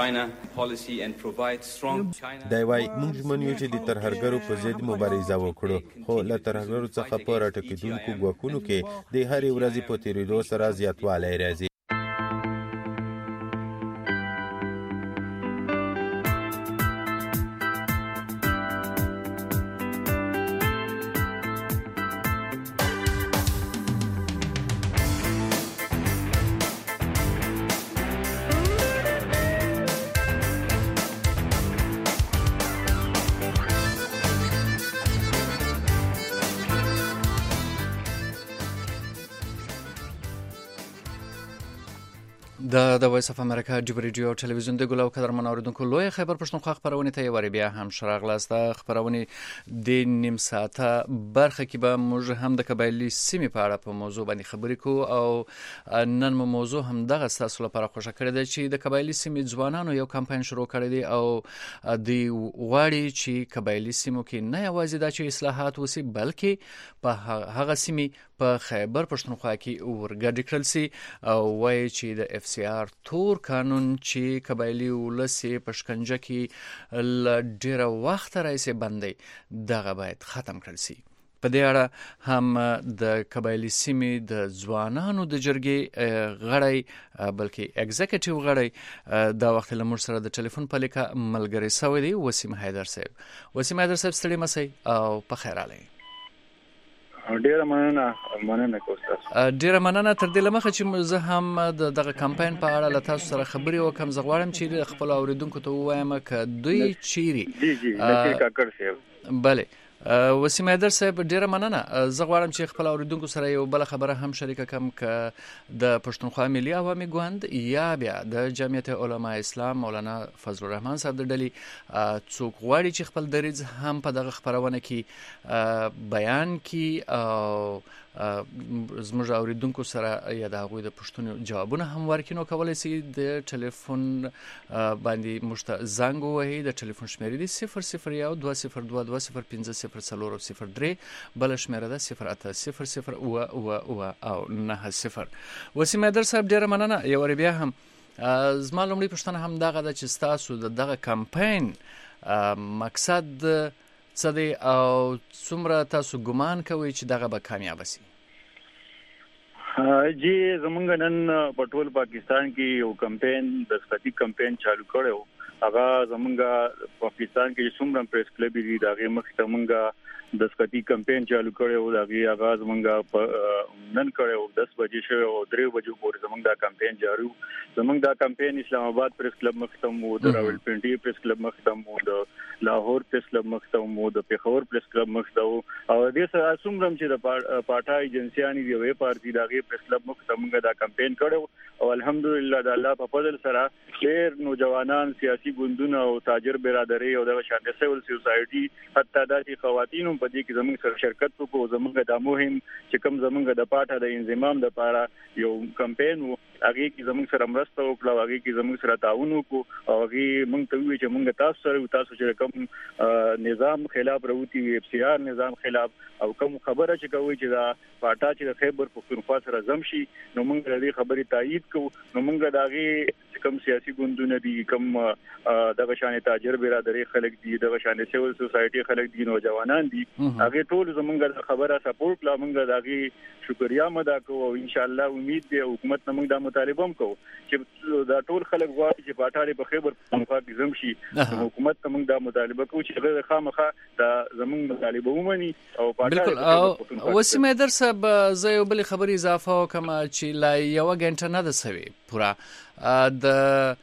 دی وایي موږ ژمن یو چې د ترهګرو په ضد مبارزه وکړو خو له ترهګرو څخه په راټوکېدونکو ګواښونو کې د هرې ورځې په تیریدو سره زیاتوالی راځي. د د وایس اف امریکا جبر ریډیو ټلویزیون د ګلو قدر منوریدونکو لوی خبر پښتونخوا خبرونه ته وری بیا هم شراغلاست خبرونه د نیم ساعته برخه کې به موږ هم د قبایلی سیمې په اړه په موضوع باندې خبرې کوو او نن مو موضوع هم دغه تاسو لپاره خوشا کړی دی چې د قبایلی سیمې ځوانانو یو کمپاین شروع کړی دی او د غواړي چې قبایلی سیمو کې نه یوازې د چې اصلاحات وسی بلکې په هغه سیمې په خیبر پښتونخوا کې ورګډ کړل سي او وایي چې د اف سی آر تور قانون چې قبایلی ولسی په شکنجه کې ل ډیره وخت راځي باندې دغه باید ختم کړل سي. په دې اړه هم د قبایلی سیمې د ځوانانو د جرګې غړی بلکې ایگزیکټیو غړی دا وخت له موږ سره د ټلیفون په لیکه ملګری سوی دی وسیم حیدر صاحب. وسیم حیدر صاحب ستړي مسئ او په خیر علي. ډیره مننه مننه کوستاس ډیره مننه تر دې لمخه چې زه هم دغه کمپاین په اړه له تاسو سره خبرې وکم. زه غواړم چې خپل اوریدونکو ته ووایم ک دوی چیري جی جی لکه کاکړ صاحب بله وسیم حیدر صاحب ډیره مننه. زه غواړم چې خپل اوریدونکو سره یو بل خبره هم شریکه کم ک د پښتونخوا ملي عوامي ګوند یا بیا د جمعیت علما اسلام مولانا فضل الرحمن صاحب د ډلې څوک غواړي چې خپل دریځ هم په دغه خبرونه کې بیان کی او زموږ اوریدونکو سره یا د هغوی د پوښتنو جوابونه هم ورکړي. نو کولی شي د ټلیفون باندې موږ ته زنګ ووهي. د ټلیفون شمیرې دي صفر صفر یو دوه صفر دوه دوه صفر پنځه صفر څلور او صفر درې، بله شمیره ده صفر اته صفر صفر اوه اوه اوه او نهه صفر. وسیم حیدر صاحب ډیره مننه. یو وارې بیا هم زما لومړۍ پوښتنه هم دغه ده چې ستاسو د دغه کمپاین مقصد څه دی او څومره تاسو ګمان کوئ چې دغه به کامیابه سي؟ جی زمونږ نن په ټول پاکستان کې یو کمپاین د سپتی کمپاین چالو کړو. هغه زمونږ پاکستان کې څومره پریس کلب دي دغه مخ ته مونږه د سپتی کمپاین چالو کړو. دغه آغاز مونږه نن کړو دس بجې شو او درې بجې پورې زمونږ دا کمپاین جارو. زمونږ دا کمپاین اسلام آباد پریس کلب مخ ته مو د راولپنډي پریس کلب مخ ته مو د لاهور پریس کلب مخ ته مو د پیښور پریس کلب مخ ته او د سره څومره چې د پاټا ایجنسیانی دی وې پارټي دغه پریس کلب مخ ته مونږ دا کمپاین کړو او الحمدلله د الله په فضل سره ډېر نوجوانان سیاسي ګوندونه او تاجر برادرۍ او د شانته سیول سوسایټي حتی د خواتینو په دې کې زموږ سره شرکت وکړو. زموږ د مهم چې کوم زموږ د پاټا د انضمام لپاره یو کمپاین وو هغه کې زموږ سره مرسته وکړه، هغه کې زموږ سره تعاون وکړو او هغه موږ ته وی چې موږ تاسو سره تاسو چې کوم نظام خلاف راوتی اف سی آر نظام خلاف او کوم خبره چې کوي چې دا پاټا چې د خیبر پختونخوا سره زمشي نو موږ د دې خبرې تایید کوو. نو موږ داغه کوم سیاسي ګوندونه دي کوم د غشانې تاجر برادرۍ خلک دي د غشانې سیول سوسایټي خلک دي نوجوانان دي هغه ټول زمونږ خبره سپورټ لا موږ داغه شکریا مدا کوو او ان شاء الله امید دی حکومت نه موږ د مطالبه کوو چې دا ټول خلک غواړي چې پاټاړي په خیبر پختونخوا کې زمشي. حکومت ته موږ د مطالبه کوو چې هغه خامخا د زمونږ مطالبه ومني او پاټاړي. وسیم حیدر صاحب زه یو بل خبري اضافه وکم چې لا یو غنټه نه ده سوي پورا د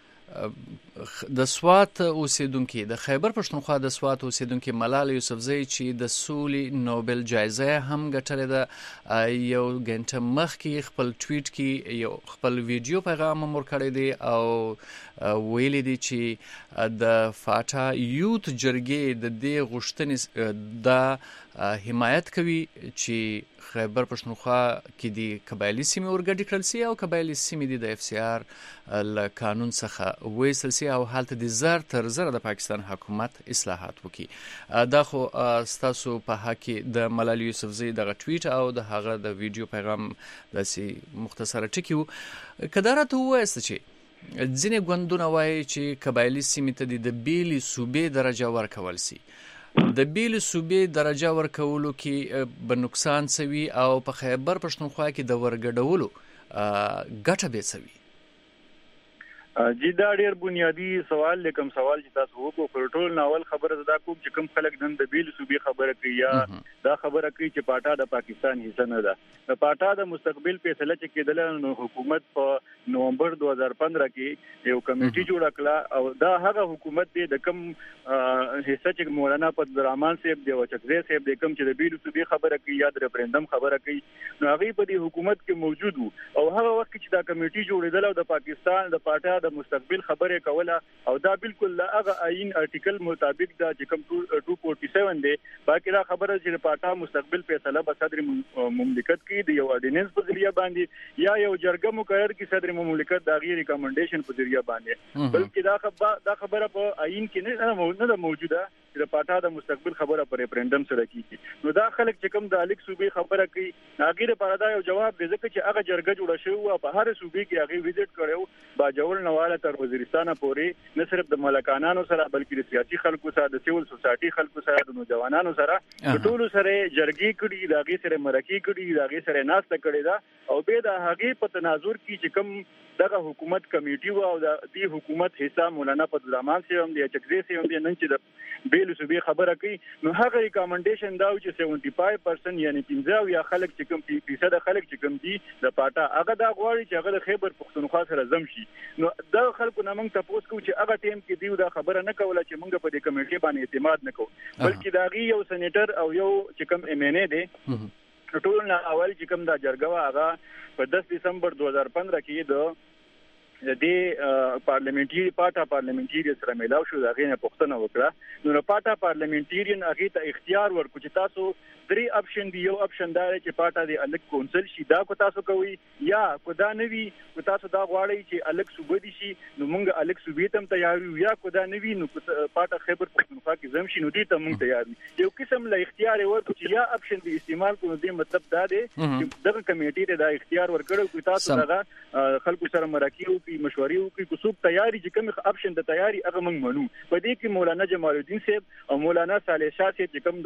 د سوات اوسیدونکو د خیبر پښتونخوا د سوات اوسیدونکو ملال یوسفزئی چې د سولې نوبل جایزه هم ګټلې ده یو غنټه مخکې خپل ټویټ کې یو خپل ویډیو پیغام مور کړی دی او ویلي دی چې د فاټا یوت جرګې د دې غوښتنې د حمایت کوي چې خیبر پښتونخوا کې دی قبایلی سیمې ورګډې کړل سي او قبایلی سیمې د اف سی آر ل قانون څخه وېسل سي او حالت د زر تر زر د پاکستان حکومت اصلاحات وکي. دا خو ستاسو په حق د ملال یوسفزئی د ټویټ او د هغه د ویډیو پیغام داسې مختصره ټکی وو. کدارته وایست چې ځینې ګوندونه وایي چې قبایلی سیمې ته د بیلي صوبې درجه ورکول سي. د بیل صوبې درجه ورکولو کې به نقصان سوي او په خیبر پښتونخوا کې د ورګډولو ګټه به سوي. جی دا ډیر بنیادی سوال لیکم سوال چې تاسو وکړو پر ټول ناول خبره زدا کوم چې کوم خلک نن د بیل صوبې خبره کوي یا دا خبره کوي چې پاټا د پاکستان حصہ نه ده. د پاټا د مستقبل فیصله چې کېدل نو حکومت په نومبر دوه هزار پندرہ کې یو کمیټي جوړ کړه او دا هغه حکومت دی د کوم حصہ چې مولانا فضل الرحمن صاحب دی او چکزی صاحب د کوم چې د بیل صوبې خبره کوي یا د ریفرندم خبره کوي نو هغه په دې حکومت کې موجود وو او هغه وخت چې دا کمیټي جوړېدل او د پاکستان د پاټا د مستقبل خبره کوله او دا بالکل هغه آئین ارټیکل مطابق دا چې کوم two forty-seven دی باقي دا خبره چې د پاټا مستقبل فیصله به صدر مملکت کې د یو اورډیننس په ذریعہ باندې یا یو جرګه مقرر کې صدر مملکت دا غیر ریکمنډیشن په ذریعہ باندې بلکې دا خبره دا خبره په آئین کې نه نه موجوده چې د پاټا د مستقبل خبره پر ریفرندم سره کیږي نو دا خلک چې کوم د الیک صوبې خبره کوي هغه لپاره دا یو جواب دی ځکه چې هغه جرګه جوړه شوی او په هر صوبې کې هغه وزټ کړو با جوړ نواله تر وزیرستان پورې نه صرف د ملکانانو سره بلکې د سیاسي خلکو سره د سیول سوسایټي خلکو سره د نوجوانانو سره ټول سره جرګې کړي دا غي سره مرکه کړي دا غي سره ناشته کړي دا او به دا هغه په تناظر کې چې کوم دغه حکومت کمیټي و او د دې حکومت حصہ مولانا فضل الرحمن صاحب دی چکزی صاحب دی نن چې د بیل صوبې خبره کوي نو هغه ریکمنډیشن دا چې seventy-five percent یعنی پنځه یا خلک چې کوم فیصد خلک چې کوم دي د پاټا هغه دا غواړي چې هغه د خیبر پختونخوا سره زم شي نو دا خلکو نه موږ تاسو کو چې هغه ټیم کې دی دا خبره نه کوله چې موږ په دې کمیټي باندې اعتماد نه کوو بلکې دا غي یو سېنیټر او یو چې کوم ایم ان ای دی ټول نه اول چې کوم دا جرګه هغه په ten دسمبر two thousand fifteen کې د د دې پارلیمنټری پاټا پارلیمنټری سره ملاو شو دا غینه پښتنه وکړه نو پاټا پارلیمنټریان هغه ته اختیار ورکړي چې تاسو درې اپشن دی یو اپشن دا چې پاټا دی الګ کونسل شي دا کو تاسو کوي یا کو دا نوي کو تاسو دا غواړئ چې الګ صوبې دي شي نو موږ الګ صوبې تم تیار یو یا کو دا نوي نو پاټا خیبر پختونخوا کې زم شي نو دې ته موږ تیار یو قسم له اختیار ورکړي چې یا اپشن دی استعمال کوو دې مطلب دا دی چې دغه کمیټې ته دا اختیار ورکړو چې تاسو دا خلکو سره مرکه وکړي مشورې وکړي کو څوک تیاری چې کوم اپشن د تیاری هغه موږ منو په دې کې مولانا جمال الدین صاحب او مولانا صالح شاه صاحب چې کوم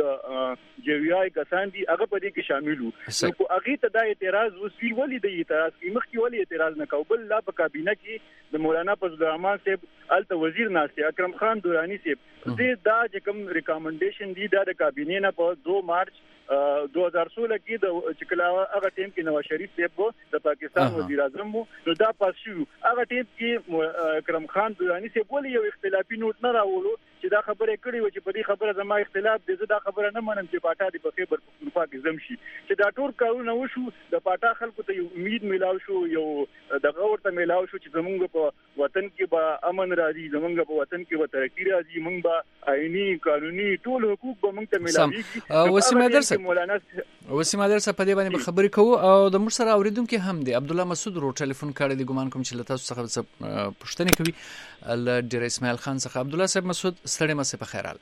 د جویای کسان دي هغه په دې کې شامل وو نو هغه ته دا اعتراض وسوي ولې د اعتراض کې مخکې ولې اعتراض نه کوبل لا په کابینه کې د مولانا فضل الرحمن صاحب الته وزیر ناشته اکرم خان دورانی صاحب دې دا چې کوم ریکمنډیشن دي دا د کابینه نه په two مارچ two thousand sixteen کې د چکلا هغه ټیم کې نواز شریف صاحب د پاکستان وزیر اعظم نو دا پاس شو هغه ټیم کې اکرم خان دورانی صاحب ولې یو اختلافي نوٹ نه راوړو چې دا خبره کړې و چې په دې خبره زما اختلاف دي زه دا خبره نه منم چې پاټا دی په خیبر پختونخوا کې زم شي چې دا ټول کارونه وشو د پاټا خلکو ته یو امید ملاو شو یو دغه ورته ملاو شو چې زمونږ په وطن کې به امن راځي زمونږ په وطن کې به ترقی راځي موږ به آئینی قانوني ټول حقوق به موږ ته ملاويږي وسیم ادرس وسیم ادرس په دې باندې خبرې کوو او د موږ سره اوریدونکو هم دی عبد الله مسعود رو ټلیفون کړی دی ګمان کوم چې لته تاسو څخه پوښتنه کوي ال ډیر اسماعیل خان څخه عبد الله صاحب مسعود ستړي مې په خیر حال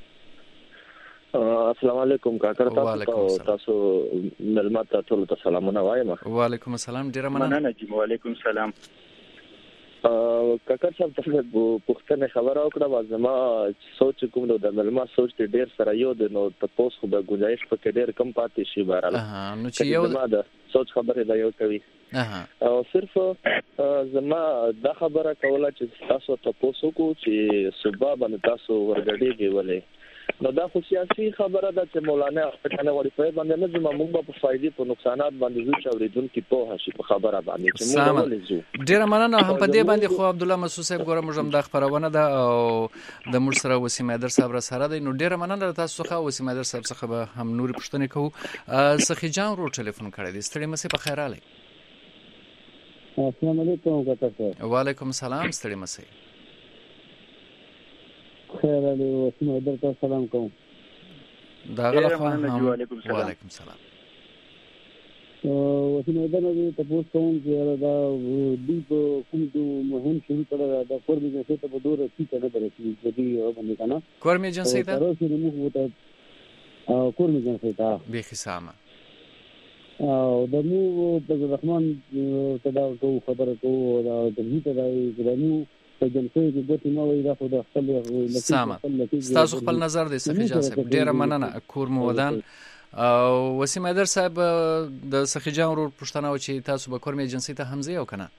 السلام علیکم کاکر تاسو تاسو ملمت ټول ته سلامونه وایم وعلیکم السلام ډیر مننه جی وعلیکم السلام کاکر صاحب تاسو پوښتنه خبره وکړه زما سوچ کوم د ملمت سوچ ته ډیر سره یو د نو تاسو خو به گزارش پکې ډیر کم پاتې شي بهرحال نو چې یو سوچ خبره دا یو کوي او صرف زما دا خبره کوله چې تاسو تاسو کو چې صبح باندې تاسو ورګړېږي ولې نو دا خو سیاسي خبره ده چې مولانا پټانه وړي په باندې نه زما موږ په فائدې په نقصانات باندې زو چوریدون کې په هشي په خبره باندې چې موږ ولې زو ډیر مننه هم په دې باندې خو عبد الله مسعود صاحب ګوره موږ هم د خبرونه ده او د موږ سره وسیم ادر صاحب را سره ده نو ډیر مننه تاسو څخه وسیم ادر صاحب څخه به هم نور پښتنه کوو سخی جان رو ټلیفون کړی دی ستړي مې په خیر حال السلام علیکم کاکا وعلیکم السلام ستړي مې خیر علی وسیم ادر ته سلام کوم دا غلا خو وعلیکم السلام وعلیکم السلام وسیم ادر نو تاسو کوم چې دا دی په کوم مهم شروع کړه دا فورم چې ته په دوره کې نه درځي چې دی باندې کنه کورم ایجنسی ته راځي نو موږ ته او کورم ایجنسی ته به خصامه او د مو په رحمان تدا کو خبره کو دا د دې ته راځي په جنسي کې ګوتې ما وای دا خو د خپل سامه تاسو خپل نظر دی سخی جان صاحب ډیر مننه کور مو ودان او وسیم ادر صاحب د سخی جان ورو پښتنه و چې تاسو به کورم ایجنسی ته همزه یو کنه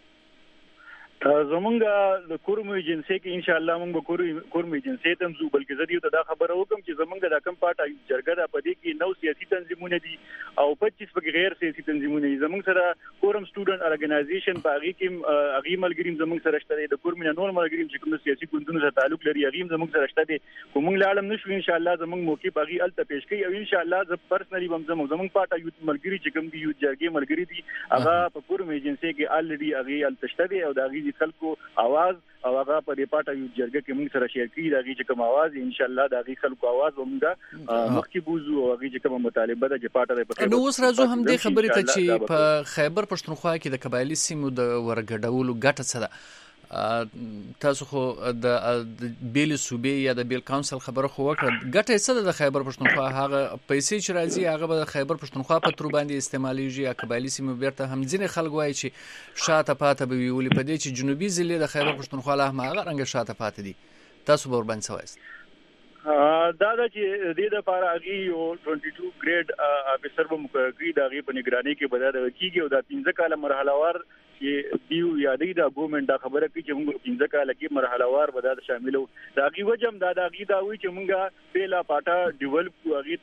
زمونږ د کورم ایجنسی کې ان شاء الله موږ به کورم ایجنسی ته زو بلکې زه دې ته دا خبره وکم چې زمونږ د کم پاټه جرګه د پدې کې نو سیاسي تنظیمونه دي او پچیس پکې غیر سیاسي تنظیمونه زموږ سره کورم سټوډنټ ارګنایزیشن باغی کې اغي ملګریم زموږ سره شته د کورمینه نور ملګریم چې کوم سیاسي ګوندونو سره تعلق لري اغي زموږ سره شته دي کوم لاړم نشو ان شاء الله زموږ موقع باغی الته پیش کوي او ان شاء الله ز پرسنلی هم زموږ زموږ پاټه یو ملګری چې کوم دی یو جرګې ملګری دي هغه په کورم ایجنسی کې الریډي اغي الته شته دي او د اغي خلکو आवाज او هغه په دې پاټه یو جرګه کې موږ سره شیر کړي دا چې کوم आवाज ان شاء الله دا غي خلکو आवाज ومږه مخکې بوزو او هغه چې کوم مطالبه ده چې پاټه په نو اوس راځو هم دې خبرې ته چې په خیبر پښتونخوا کې د قبایلی سیمو د ورګډولو ګټه څه ده تاسو خو د بیل صوبې یا د بیل کونسل خبره خو وکړه ګټه څه ده د خیبر پښتونخوا هغه پیسې چې راځي هغه به د خیبر پښتونخوا په تر باندې استعماليږي یا قبایلی سیمو بیرته هم ځینې خلک وایي چې شاته پاته به وي ولې په دې چې جنوبي ضلع د خیبر پښتونخوا له هغه رنګ شاته پاته دي تاسو به ورباندې سوایست دا د چې د د لپاره اغي یو دوه دوه ګریډ افیسر به مقرري د اغي په نگراني کې بدل کیږي او د پنځه کاله مرحله وار چې دیو یادې د ګورنمنت دا خبره کوي چې موږ پنځه کاله کې مرحله وار بدل شاملو دا اغي وجم دا د اغي دا وی چې موږ پیلا پاټا ډیولپ کو اغي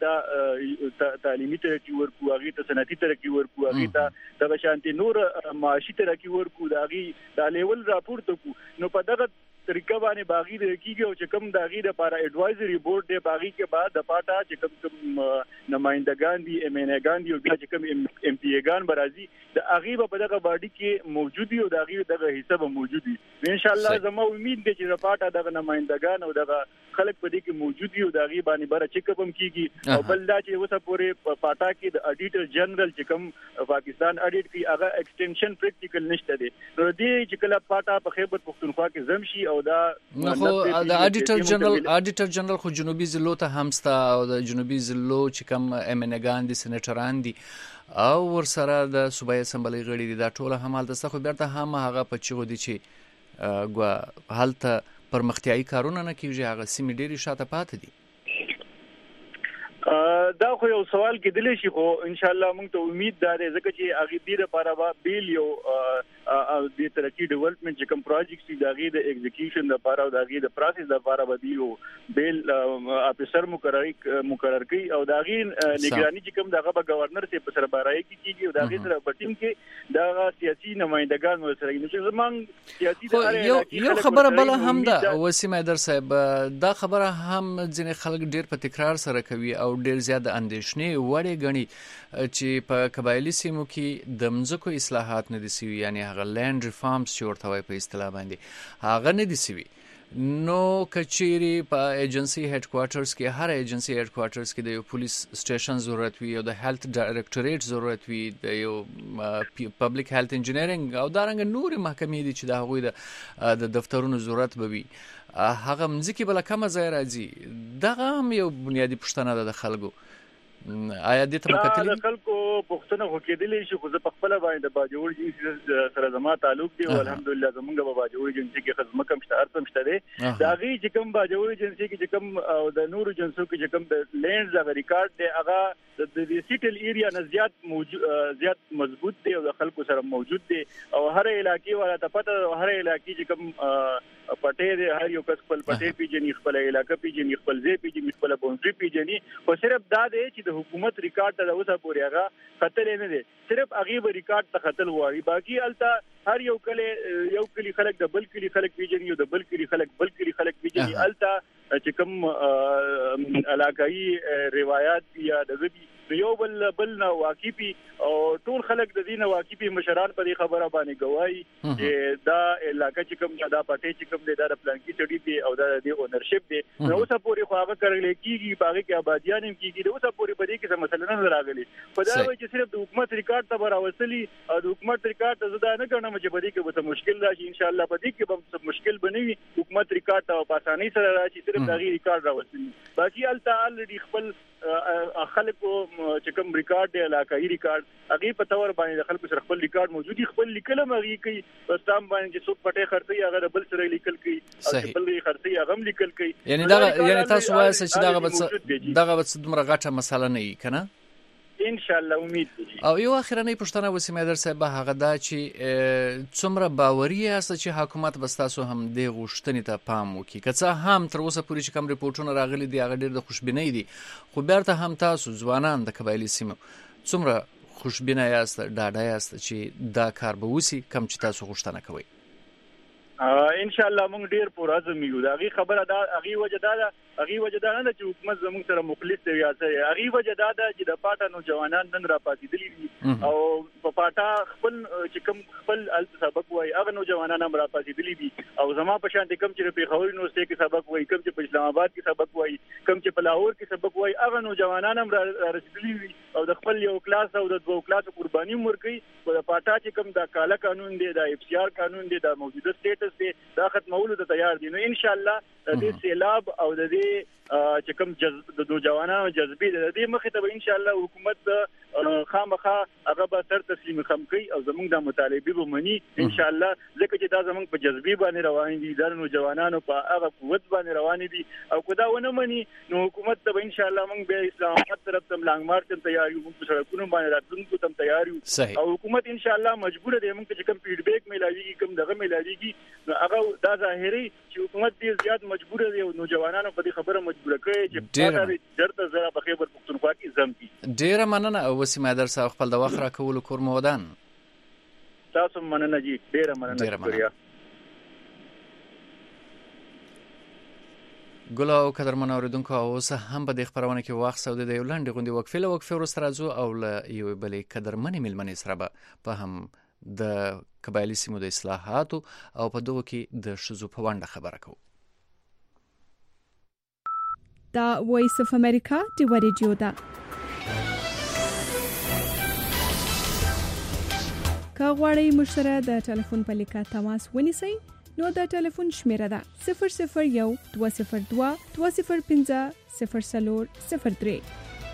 ته تعلیمي ترقی ورکو اغي ته صنعتي ترقی ورکو اغي ته د شانتي نور معاشي ترقی ورکو دا اغي دا لیول راپورته کو نو په دغه طریقه باندې باغی د کیږي او چې کوم داغي د لپاره ایڈوایزري بورډ دی باغی کې بعد د پاټا چې کوم کوم نمائندگان دي ام ان اګان دي او چې کوم ام پی اګان برازي د اغي په دغه باډي کې موجود دي او داغي دغه حساب موجود دي ان شاء الله زمو امید دي چې د پاټا دغه نمائندگان او دغه خلک په دې کې موجود دي او داغي باندې بار چیک اپ هم کیږي او بل دا چې وسه پورې پاټا کې د اډیټر جنرال چې کوم پاکستان اډیټ کی هغه ایکسټنشن پریکټیکل نشته دي نو دې چې کله پاټا په خیبر پښتونخوا کې زمشي او دا خو د اډیټر جنرال اډیټر جنرال خو جنوبي ضلعو ته همستا او د جنوبي ضلعو چې کوم ام ان اګان دي سېنیټران دي او ورسره د صوبایي اسمبلی غړي دي دا ټول هم حالت خو بیرته هم هغه په چیغو دي چې ګوا حالت پرمختیايي کارونه نه کیږي هغه سیمې ډېری شاته پاتې دي دا خو یو سوال کېدلی شي خو ان شاء الله موږ ته امید ده ځکه چې اغه دې لپاره بیل یو د ترقی ډیولپمنٹ چې کوم پروجیکټ دی دغه د ایگزیکیوشن لپاره او دغه د پروسس لپاره به یو بیل افیسر مقرری مقرر کړي او دغه نگرانی چې کوم دغه گورنر ته په سربراهي کې کیږي او دغه سره په ټیم کې دغه سیاسي نمائندگان ورسره نو چې زمونږ سیاسي یو یو خبره بل هم ده وسیم ایدر صاحب دا خبره هم ځینې خلک ډیر په تکرار سره کوي او ډیر زیات اندېښنې وړي غني چې په قبایلی سیمو کې د مځکو اصلاحات نه دي سوي یعنی هغه لینډ ریفارمز چې ورته وایي په اصطلاح باندې هغه نه دي سوي نو کچيري په ایجنسی هډ کوارټرز کې هر ایجنسی هډ کوارټرز کې د یو پولیس سټیشن ضرورت وي او د هیلث ډایریکټوریټ ضرورت وي د یو پبلک هیلث انجینیرینګ او دارنګ نور محکمې دي چې د هغوی د دفترونو ضرورت به وي هغه مځکه بل کومه ځای راځي دغه هم یو بنیادی پوښتنه ده د خلکو آیا دې ته مکتلې د خلکو پښتنه خو کېدلې شي خو زه په خپل باندې د باجوړ جنسي سره زما تعلق دی او الحمدلله زمونږ په باجوړ جنسي کې خدمت کم شته ارتم شته دی دا غي چې کوم باجوړ جنسي کې چې کوم او د نورو جنسو کې چې کوم د لینډز غو ریکارډ دی هغه د سیټل ایریا نه زیات موجود زیات مضبوط دی او د خلکو سره موجود دی او هر علاقې ولا ته پته هر علاقې چې کوم پټې دی هر یو کس خپل پټې پیژني خپل علاقې پیژني خپل ځای پیژني خپل باونډري پیژني خو صرف دا دی چې د حکومت ریکارډ ته اوسه پورې هغه خطر نه دی صرف هغه به ریکارډ ته خطر وایي باقي الته هر یو کله یو کلی خلک د بل کلی خلک پیژني او د بل کلی خلک بل کلی خلک پیژني الته چې کوم علاقايي روایت یا د غدي یو بل بل نه واقفي او ټول خلک د دینه واقفي مشران په دې خبره باندې گواهي چې دا علاقې چې کوم دا پټې چې کوم دا د پلانکی چړي دی او دا د اونرشپ دی نو اوسه پوری خو هغه کړل کیږي باغې کې آبادیان هم کیږي اوسه پوری په دې کې څه مسله نه راغلي په دا وایي چې صرف د حکومت ریکارډ ته راوستلي او د حکومت ریکارډ ته زدا نه ګڼم چې په دې کې به څه مشکل راشي ان شاء الله په دې کې به څه مشکل بنوي حکومت ریکارډ ته په اسانۍ سره راشي صرف دا غي ریکارډ راوستلي باقي الته الریډي خپل خلکو چې کوم ریکارډ دی علاقايي ریکارډ هغه په تور باندې د خلکو سره خپل ریکارډ موجودي خپل لیکل مغي کوي پستام باندې چې څوک پټه خرڅي هغه بل سره لیکل کوي او بل خرڅي هغه لیکل کوي یعنی دا یعنی تاسو وایئ چې دا غوښ دغه څه دومره غټه مسله نه وي کنه ان شاء الله امید دي او یو اخرنۍ پښتنه وسیم ایدر صاحب هغه دا چې څومره باوري است چې حکومت بس تاسو هم د غوښتنې ته پام وکړي که هم تر اوسه پورې چې کوم ریپورتونه راغلي دي هغه ډېر د خوشبینۍ دي خو بیرته هم تاسو ځوانان د قبایلی سیمو څومره خوشبینه یاست ډاډه یاست چې دا کار به وسی کم چې تاسو غوښتنه کوئ؟ ان شاء الله موږ ډیر پور اعظم یو دا غي خبره دا غي وجه دا غي وجه دا نه چې حکومت زموږ سره مخلص دی یا څه غي وجه دا چې د پاټا نوجوانان نن را پاتې دي او په پاټا خپل چې کوم خپل سبق وای هغه نوجوانان هم را پاتې دي او زما په شان د کم چې په خوري نو ستې کې سبق وای کم چې په اسلام آباد کې سبق وای کم چې په لاهور کې سبق وای هغه نوجوانان هم را رسیدلي او د خپل یو کلاس او د دوه کلاس قرباني ورکړي په پاټا چې کوم د کاله قانون دی د اف سی آر قانون دی د موجوده سټیټس دا ختمولو ته تیار دي. نو ان شاء الله د دې سیلاب او د دې چې کوم د نوجوانانو جذبې د دې مخې ته ان شاء الله حکومت خامخا هغه به تر تسلیم خم کوي او زموږ د مطالبه به مني ان شاء الله ځکه چې دا زموږ په جذبې باندې روان دي د نوجوانانو په هغه قوت باندې روان دي او کدا ونه مني نو حکومت ته ان شاء الله موږ به اسلام آباد طرف ته لانګ مارچ ته تیار یو په سړکونو باندې راتلونکو ته تیار یو او حکومت ان شاء الله مجبور دی موږ چې کوم فیډبیک ملایږي کوم دغه ملایږي نو هغه دا ظاهري چې حکومت دې زیات مجبور دی او نوجوانانو په دې خبره مجبور کړي چې درته زرا په خیبر پختونخوا کې زم کی. ډیره مننه او وسیم در صاحب خپل د وخت را کول کور مودان. تاسو مننه جی ډیره مننه شکریہ. ګل او قدرمن اوریدونکو اوس هم په دې خبرونه کې وخت سود دی ولندې غونډې وقفه له وقفه ورسره راځو او له یو بلې قدرمنې ملمنې سره به په هم د قبایلی سیمو د اصلاحاتو او په دغه کې د شذو په وړاندې خبره کوو. دا وایس اف امریکا دی ریډیو دا کا غواړئ مشره د ټلیفون په لیکه تماس ونیسئ نو د ټلیفون شمیره ده صفر صفر یو دوه صفر دوه دوه صفر پنځه صفر څلور صفر درې.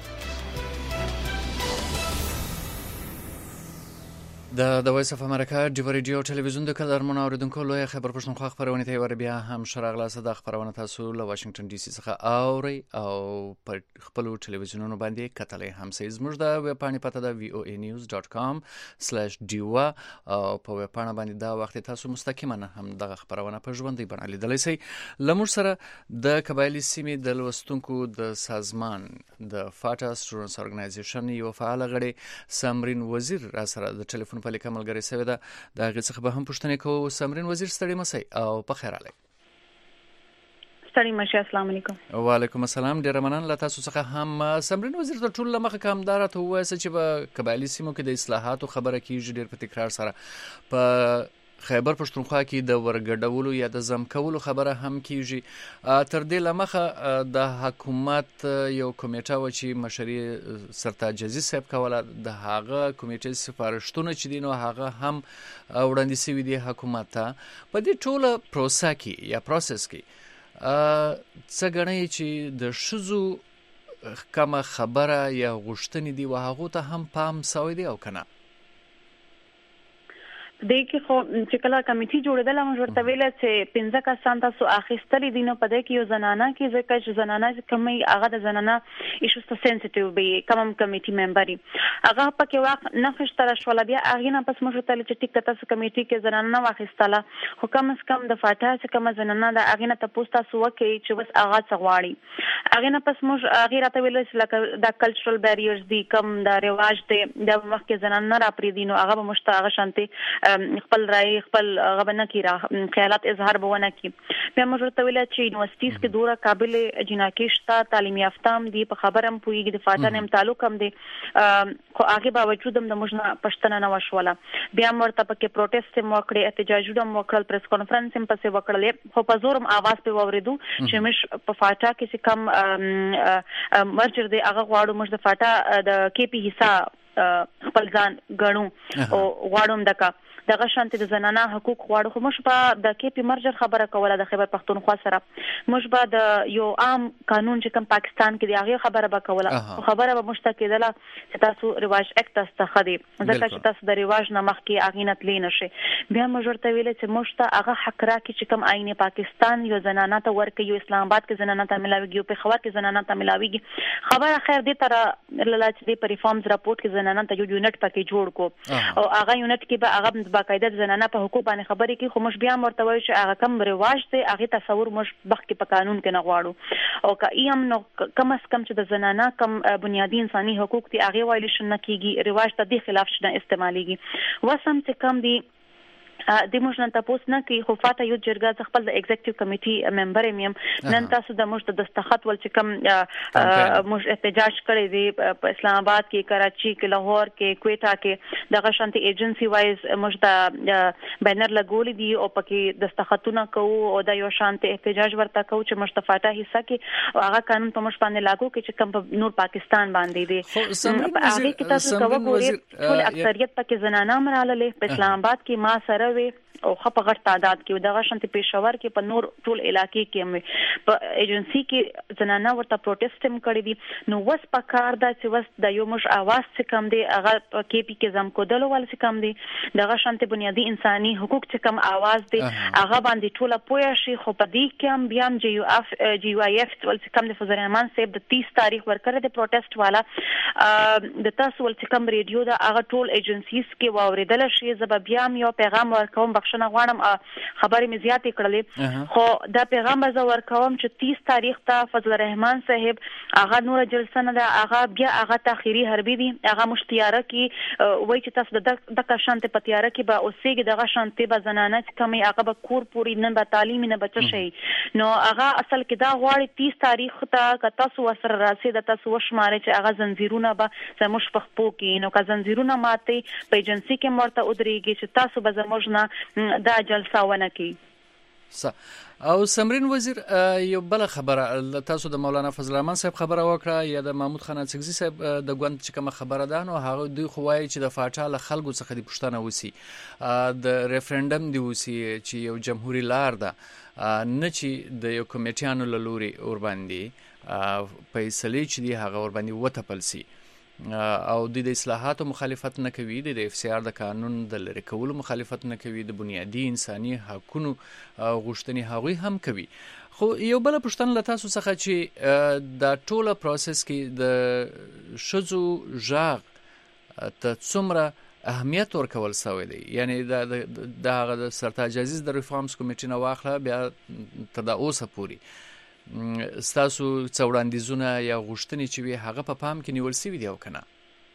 د د وایس اف امریکا دی ریډیو ټلویزیون د قدرمن اوریدونکو لوی خبر پښتونخوا خبرونه ته ور بیا هم شراغله صدا خبرونه تاسو له واشنگټن ډي سي څخه اوري او پر خپل ټلویزیونونو باندې کتلې هم سي زموږ د ویب پاڼې پته د وی او ای نیوز ډاټ کام سلیش ډي او او په ویب پاڼه باندې دا وخت تاسو مستقیما هم دغه خبرونه په ژوندۍ بڼه لیدلی سي. لمر سره د قبایلی سیمې د لوستونکو د سازمان د فاټا سټوډنټس اورګنایزیشن یو فعال غړي سمرین وزیر را سره د ټلیفون په لیکه ملګری سوی ده د هغې څخه به هم پوښتنې کوو. سمرین وزیر ستړي مسئ او په خیر راغلی. ستړي مشه. السلام علیکم. وعلیکم السلام. ډیره مننه له تاسو څخه هم. سمرین وزیر ته ټول مخه کوم دار ته وایي چې په قبایلی سیمو کې د اصلاحاتو خبره کیږي ډیر په تکرار سره په خیبر پښتونخوا کې د ورګډولو یا د زم کولو خبره هم کیږي. تر دې لمخه د حکومت یو کمیټه و چې مشري سرتاج عزیز صاحب کوله د هغه کمیټې سفارشتونه چې دي نو هغه هم وړاندې شوي دي حکومت ته. په دې ټوله پروسه کې یا پروسس کې څه ګڼئ چې د ښځو کومه خبره یا غوښتنې دي و هغو ته هم پام سوی دی او که نه؟ دې کې خو چې کله کمیټي جوړېدله موږ ورته ویل چې پنځه کسان تاسو اخیستلي دي نو په دې کې یو زنانه کې ځکه چې زنانه کمې هغه د زنانه ایشوز ته سنسټیو وي کوم کمیټي ممبر هغه پکې وخت نه خشتره شول بیا هغه نه پس موږ ته چې ټیک تاسو کمیټي کې زنانه نه واخیستله خو کم از کم د فاټا چې کوم زنانه د هغه نه تاسو تاسو وکړي چې بس هغه څغواړي هغه نه پس موږ هغه راته ویل چې لکه د کلچرل بیریرز دي کم د رواج دي د وخت کې زنانه نه را پری دي نو هغه به مشتاق شانتي خپل رائے خپل غبنه کی را خیالات اظهار بونه کی بیا موږ ورته ویل چې یونیورسيټیز کې دوره قابل جناکی شتا تعلیم یافتم دي په خبرم پویږي د فاټن تعلق هم دي خو هغه باوجود هم د موږ پښتنه نه وشوله بیا ورته پکې پروټیست مو کړی احتجاجونه مو کړل پریس کانفرنس هم پسې وکړل خو په زورم आवाज په وریدو چې مش په فاټا کې کم مرجر دی هغه غواړو موږ د فاټا د کې پی حصہ خپل ځان غنو او غواړم دکا دغه شانتي د زنانه حقوق غواړو خو موږ په د کې پی مرجر خبره کوله د خیبر پختونخوا سره موږ به د یو عام قانون چې کوم پاکستان کې دی هغه خبره به کوله خبره به مشتکیدله چې تاسو رواج اکټ استخدي ځکه چې تاسو د رواج نه مخکې اغینت لینه شي بیا موږ ورته ویل چې موږ ته هغه حق راکې چې کوم آئین پاکستان یو زنانه ته ورکې یو اسلام آباد کې زنانه ته ملاويږي یو په خبر کې زنانه ته ملاويږي خبره خیر دې تر لاله چې په ریفارمز راپورټ کې زنانه ته یو یونټ پکې جوړ کو او هغه یونټ کې به هغه باقاعده زنانه په حقوق باندې خبرې کوي، خو موږ بیا ورته وایو چې هغه کم رواج دی هغه تصور موږ بخکې په قانون کې نه غواړو، او که ایم نو کم از کم چې د زنانه کم بنیادی انساني حقوق دي هغه وایلیشن نه کیږي، رواج ته د خلاف شنه استعماليږي. وسم چې کم دي د موږ نن تاسو نه کوي، خو فاته یو جرګه خپل د ایگزیکټیو کمیټي ممبر یم نن تاسو د موږ د دستخط ول چې کم موږ احتجاج کړی دی په اسلام آباد کې، کراچي کې، لاهور کې، کویټا کې، دغه شانتي ایجنسی وایز موږ د بینر لګولې دي او پکې دستخطونه کوو او د یو شانتي احتجاج ورته کوو چې موږ د فاته حصہ کې هغه قانون په موږ باندې لاګو کې چې کم په نور پاکستان باندې دی. هغه کې تاسو کوو ګورئ ټول اکثریت پکې زنانه مراله په اسلام آباد کې ما سره او خپ غټ تعداد کې دغه شانتي پېښور کې په نور ټول علاقې کې په ایجنسی کې زنانه ورته پروټیسټ هم کړی دي. نو وس په کار دا چې وس د یو مش आवाज څخه کم دی هغه کې پی کې زم کودلو ول څخه کم دی، دغه شانتي بنیادی انساني حقوق څخه کم आवाज دی هغه باندې ټوله پوهه شي. خو په دې کې هم بیا هم جی یو اف جی یو ای اف ول څخه کم د فضل رحمان صاحب د تیس تاریخ ورکړه د پروټیسټ والا د تاسو ول څخه کم ریډیو دا هغه ټول ایجنسیز کې واوریدل شي. زب بیا هم یو پیغام ورکوم بخښنه غواړم خبرې مې زیاتې کړلې، خو دا پیغام به زه ورکوم چې تیس تاریخ ته فضل رحمان صاحب هغه نور جلسه نه ده، هغه بیا هغه تاخیری حربي دي، هغه مشتیاره کې وای چې تاسو د د شانتي په تیاره کې به اوسېږي، دغه شانتي به زنانه کمي هغه به کور پوری نه به تعلیم نه بچ شي. نو هغه اصل کې دا غواړي تیس تاریخ ته که تاسو وسره راسي د تاسو وشماره چې هغه زنجیرونه به زموږ په خپو کې، نو که زنجیرونه ماته په ایجنسی کې مرته ودرېږي چې تاسو به زموږ نه دا جلسه ونه کی. او سمرین وزیر یو بل خبره تاسو د مولانا فضل رحمان صاحب خبره وکړه یا د محمود خان اڅکزي صاحب د ګوند چې کوم خبره ده، نو هغه دوی خو وايي چې د فاټا له خلکو څخه د پښتنه وسی د ریفرندم دی وسی چې یو جمهوریت لار ده، نه چې د یو کمیټیانو له لوري اور باندې فیصله چې دی هغه ور باندې وتپل سي، او د اصلاحاتو مخالفت نه کوي، د اف سی آر د قانون د لری کولو مخالفت نه کوي، د بنیادی انساني حقوقو غوښتنې هغوی هم کوي. خو یو بل پښتنه له تاسو څخه چې د ټوله پروسس کې د شذو ژغ ته څومره اهمیت ورکول شوی دی، یعنی د د سرتاج عزیز د ریفارمز کمیټې نه واخله بیا تر د اوسه پوري ستاسو څوړاندیزونه یا غوښتنې چې وي هغه په پام کې نیول شوي دي او کنه؟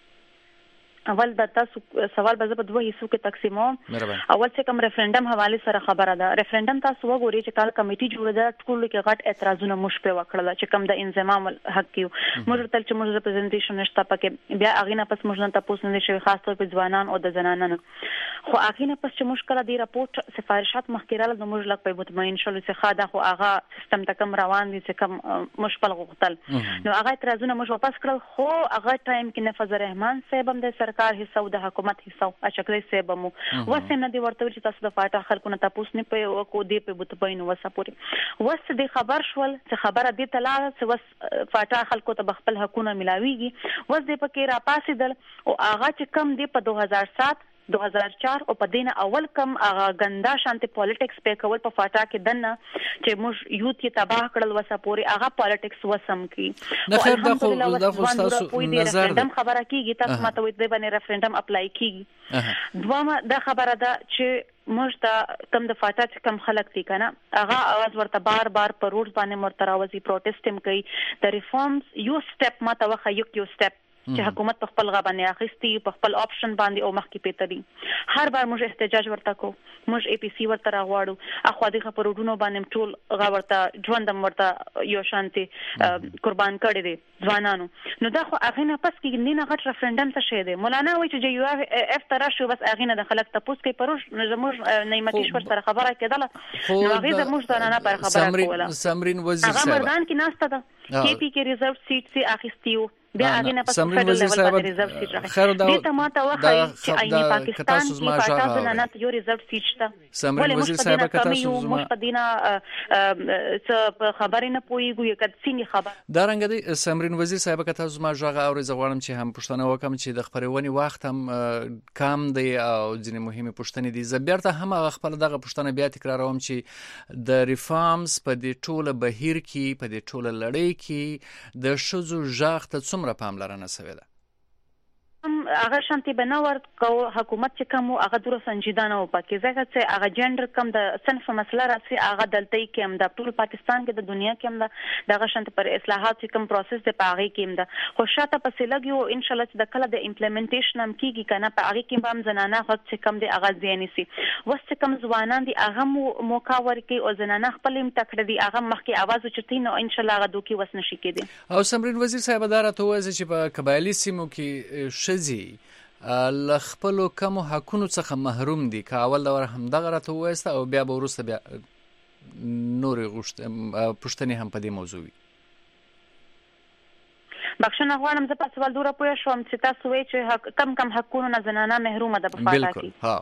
اول د تاسو سوال به زه په دوه حصو کې تقسیموم. اول چې کوم ریفرندم حواله سره خبره ده، ریفرندم تاسو وګورئ چې کال کمیټي جوړه ده، ټول کې غټ اعتراضونه مش په وکړل چې کوم د انضمام حق کیو موږ تل چې موږ ریپرزنټیشن نشته پکې، بیا اغه نه پس موږ نه تاسو نه شي خاص طور په ځوانان او د زنانانو، خو اغه نه پس چې مشکله دی راپورټ سفارشات مخکراله د موږ لک په مطمئن شول چې خاده خو اغه سیستم تکم روان دي چې کوم مشکل غوښتل، نو اغه اعتراضونه موږ واپس کړل، خو اغه ټایم کې نه فضل رحمان صاحب هم د سرکار حصہ د حکومت حصہ اچکلې سیب مو وسه نه دی ورته چې تاسو د فاټا خلکو نه تاسو نه په کو دی په بوت پاین وسه پوري وسه دی خبر شول چې خبره دی تلاله چې وس فاټا خلکو ته خپل حقونه ملاويږي، وس دی پکې را پاسېدل او هغه چې کم دی په دوه هزار سات دوه هزار چار او په دینه اول کم هغه ګندا شانتي پالیټکس په کول په فاټا کې دنه چې موږ یوت کې تباہ کړل وسه پوري هغه پالیټکس وسم کی نه خیر دا خو دا خو تاسو نظر ده خبره کیږي تاسو ماته وې د باندې ریفرندم اپلای کیږي دوامه دا خبره ده چې موږ ته کم د فاټا چې کم خلک دي کنه هغه आवाज ورته بار بار پر روډ باندې مرتراوزي پروټیسټ هم کوي د ریفارمز یو سټپ ماته وخه یو یو سټپ چې حکومت په خپل غا باندې اخیستي په خپل آپشن باندې او مخکې پیتري هر بار موږ احتجاج ورته کو موږ اي پي سي ورته راغواړو اخو د خبرونو باندې ټول غا ورته ژوندم ورته یو شانتي قربان کړي دي ځوانانو نو دا خو اغه نه پس کې نه غټ ریفرندم څه شه دي مولانا وایي چې یو اف تر شو بس اغه نه د خلک ته پوس کې پروش زموږ نعمتیشور سره خبره کېدله نو هغه زموږ ځانانه پر خبره کوله سمرین وزیر صاحب هغه مردان کې ناشته ده کې پی کې ریزرو سیټ سي اخیستیو بیا هغه نه پس فدرال لیول باندې ریزرو سیټ راځي دې ته ماته وخی چې اي پاکستان کې پاتہ نه یو ریزرو سیټ شته سمرین وزیر صاحب که تاسو زما مستدینا څه خبرې نه پويګو یو کډ سینی خبر دا رنګ دی سمرین وزیر صاحب که تاسو ما ژغه او زغوانم چې هم پښتنه وکم چې د خبرونی وخت هم کم دی او ځینې مهمه پښتنې دي زبرته هم خپل دغه پښتنه بیا تکراروم چې د ریفارمز په دې ټوله بهیر کې په دې ټوله لړۍ کې د شذو ژغ ته څومره پاملرنه شوې ده؟ هغه شانتي بنور کو حکومت چې کوم هغه دور سنجیدانه او پکې ځکه چې هغه جندر کم د صنف مسله راسي هغه دلته کې هم د ټول پاکستان کې د دنیا کې هم دغه شانتي پر اصلاحات کوم پروسس د پاغي کې هم د خو شاته پسې لګیو ان شاء الله چې د کله د امپلیمنټیشن هم کیږي کنه په هغه کې هم زنانه خود چې کم د اغاز دی نسی وس چې کم ځوانان دي هغه موقع ورکي او زنانه خپل هم تکړه دي هغه مخکې आवाज اوچتي نو ان شاء الله هغه دوی وس نشي کېدي. او سمرین وزیر صاحب دارته وایي چې په قبایلی سیمو کې شذي لخپلو کم حقونو څخه محروم دي که اول دا ور هم دغه راته وایسته او بیا به ورسته بیا نور غوښت پښتني هم په دې موضوع وي. بخښنه غواړم زه په سوال دوره پوه شوم چې تاسو وایئ چې کم کم حقونه نه زنانه محرومه ده په فاټا کې. ها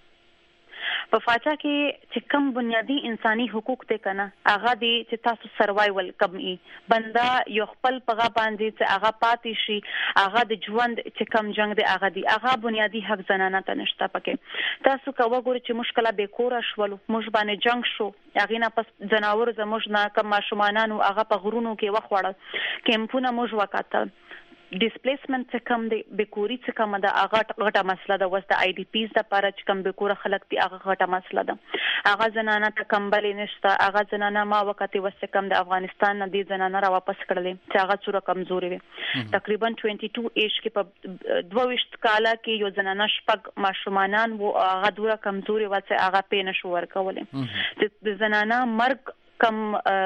په فاټا کې چې کم بنیادی انساني حقوق ته کنه هغه دي چې تاسو سروایول کمي بندا یو خپل پغه باندې چې هغه پاتې شي هغه د ژوند چې کم جنگ دی هغه دي هغه بنیادی حق زنانه ته نشته پکې. تاسو کوه ګوري چې مشکله به کور شول موږ باندې جنگ شو هغه نه پس جناور زموږ نه کم ماشومانانو هغه په غرونو کې وخوړل کیمپونه موږ وکاتل ډیسپلیسمنت څخه کم دی بیکوري څخه کم ده هغه غټه مسله ده وسته آی ډی پیز د لپاره چې کم بیکور خلک دي هغه غټه مسله ده هغه زنانه ته کمبل نشته هغه زنانه ما وخت وسته کم د افغانستان نه دي زنانه را واپس کړلې چې هغه څوره کمزوري وي تقریبا دوه شپږ ایج کې په دوه وشت کاله کې یو زنانه شپږ ماشومانان وو هغه دوره کمزوري و چې هغه پېنه شو ورکولې د زنانه مرګ کم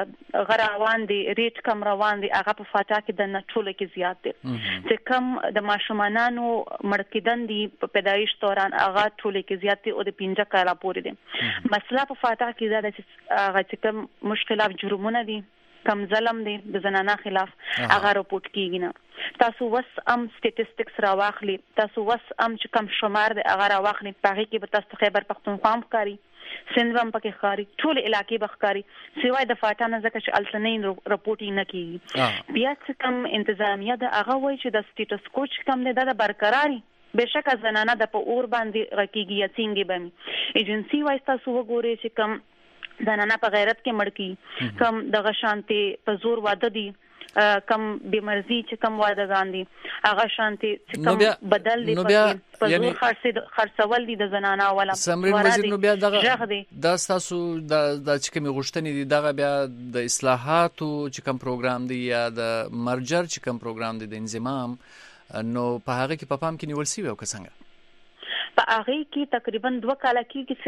غراوان دي ریټ کم روان دي هغه په فاټا کې د نټول کې زیات دي چې کم د ماشومانانو مړکیدن دي په پیدایش دوران هغه ټول کې زیات دي او د پنځه کاله پورې دي مسله په فاټا کې دا چې هغه چې کم مشکلات جرمونه دي کم ظلم دي د زنانه خلاف هغه رپورټ کیږي نه تاسو وس ام سټیټسټکس راواخلي تاسو وس ام چې کم شمار د هغه راواخلي په هغه کې به تاسو خیبر پختونخوا هم ښکاري سندرم پکې ښکاري ټول علاقې به ښکاري سوای د فاټا نه ځکه چې الټنین رپورټینګ نه کیږي بیا چې کم انتظامیه د هغه وایي چې د سټیټس کو چې کم نه د برقراري بشکه زنانه د په اور باندې رکیږي یا څنګه به ایجنسی وایي تاسو وګورئ چې کم زنانه په غیرت کې مړ کی کم د غشانتي په زور واده دي کم بمرزي چې کم واده غاندي هغه شانتي چې کم بدل دي په زور خرڅ خرڅول دي د زنانه ولا سمرین وزیر نو بیا دغه د تاسو د د چې کوم غوښتنې دي دغه بیا د اصلاحاتو چې کوم پروګرام دی یا د مرجر چې کوم پروګرام دی د انضمام نو په هغه کې په پام کې نیول شوی او څنګه په هغه کې تقریبا دوه کال کې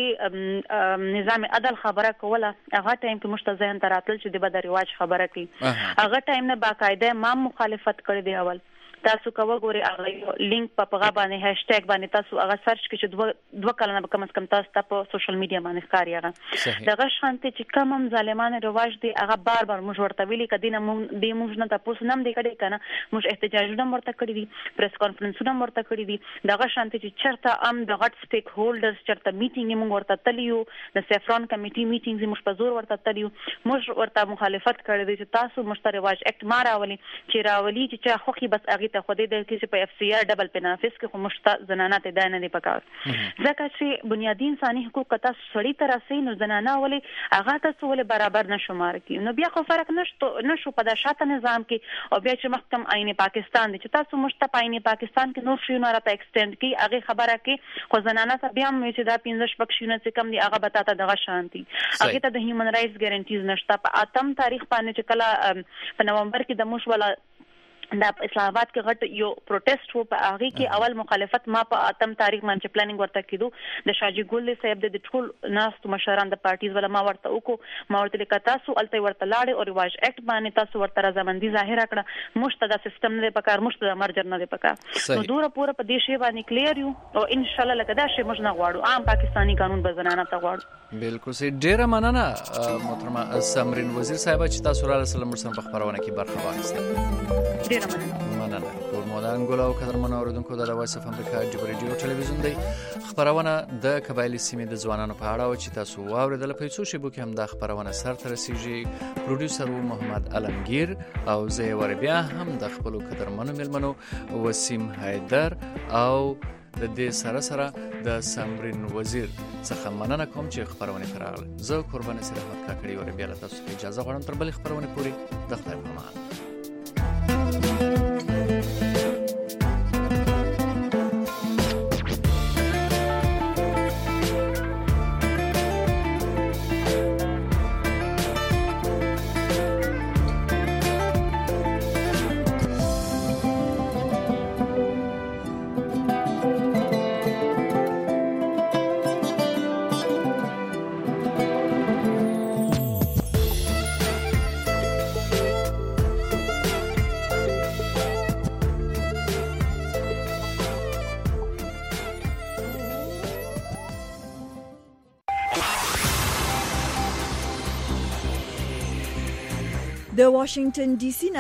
سیلادي نظام عدل خبره کوله هغه ټایم کې مشتزهن تراتل چې د بد رواج خبره کوي هغه ټایم نه باقاعده ما مخالفت کړی دی اول تاسو کوه ګوري هغه لینک په پغه باندې هاشټیګ باندې تاسو هغه سرچ کړئ چې دوه دوه کلونه کم از کم تاسو په سوشل میډیا باندې ښکاری هغه دغه شانتي چې کوم هم ظالمانه رواج دی هغه بار بار موږ ورته ویلي کدی نه موږ د موږ نه تاسو نم دی کړي کنه موږ احتجاجونه ورته کړی دي پریس کانفرنسونه ورته کړی دي دغه شانتي چې چرته ام د غټ سټیک هولډرز چرته میټینګ موږ ورته تلیو د سیفران کمیټي میټینګز موږ په زور ورته تلیو موږ ورته مخالفت کړی دي چې تاسو مشترک رواج اکټ ما راولي چې راولي چې خوخي بس هغه ته خو دې کې په اف سی آر ډبل پنافس کې خو مشت زنانه ته دانه دی پکار ځکه چې بنیادی انساني حقوق کته سړی تر اسې نو زنانه ولې هغه تاسو ولې برابر نشمار کی نو بیا خو فرق نشته نشو په د شاته نظام کې او بیا چې محکم آئین پاکستان دي چې تاسو مشت په آئین پاکستان کې نور شیونه راته ایکسټند کی هغه خبره کې خو زنانه ته بیا مې چې دا پنځه شپږ شیونه چې کم دي هغه بتاته دغه شانتي هغه ته د هیومن رائټس ګارانټیز نشته په اتم تاریخ باندې چې کله په نومبر کې د موش ولا د اسلام آباد کې غټ یو پروټیسټ وو په هغه کې اول مخالفت ما په اتم تاریخ باندې پلانینګ ورته کیدو د شاجي ګل صاحب د ټول ناس مشران د پارټیز ولا ما ورته وکړو ما ورته لیکه تاسو الته ورته لاړې او رواج اکټ باندې تاسو ورته رضامندي ظاهر کړه مشته د سیستم نه پکار مشته د مرجر نه پکار نو دوره پوره په دې شی باندې کلیر یو او ان شاء الله لکه دا شی موږ نه غواړو عام پاکستانی قانون به زنانه ته غواړو بالکل سي ډیره مننه محترمه سمرین وزیر صاحب چې تاسو را سلام مرسم په خبرونه کې برخه واخیسته ډیره مننه مننه ټول مودان ګل او قدرمن اوریدونکو د وایس اف امریکا د ریډیو ټلویزیون دی خبرونه د قبایلی سیمې د ځوانانو په اړه او چې تاسو واوریدل په څو شیبو کې هم د خبرونه سر تر رسیږي پروډوسر محمد علمگیر او زه وربیا هم د خپل قدرمنو ملمنو وسیم حیدر او د دې سره سره د سمرین وزیر څخه مننه کوم چې خبرونه کراغله زه قربان سره حق کړی وربیا له تاسو اجازه غواړم تر بل خبرونه پوری د خدای په امان د واشنگټن ډي سي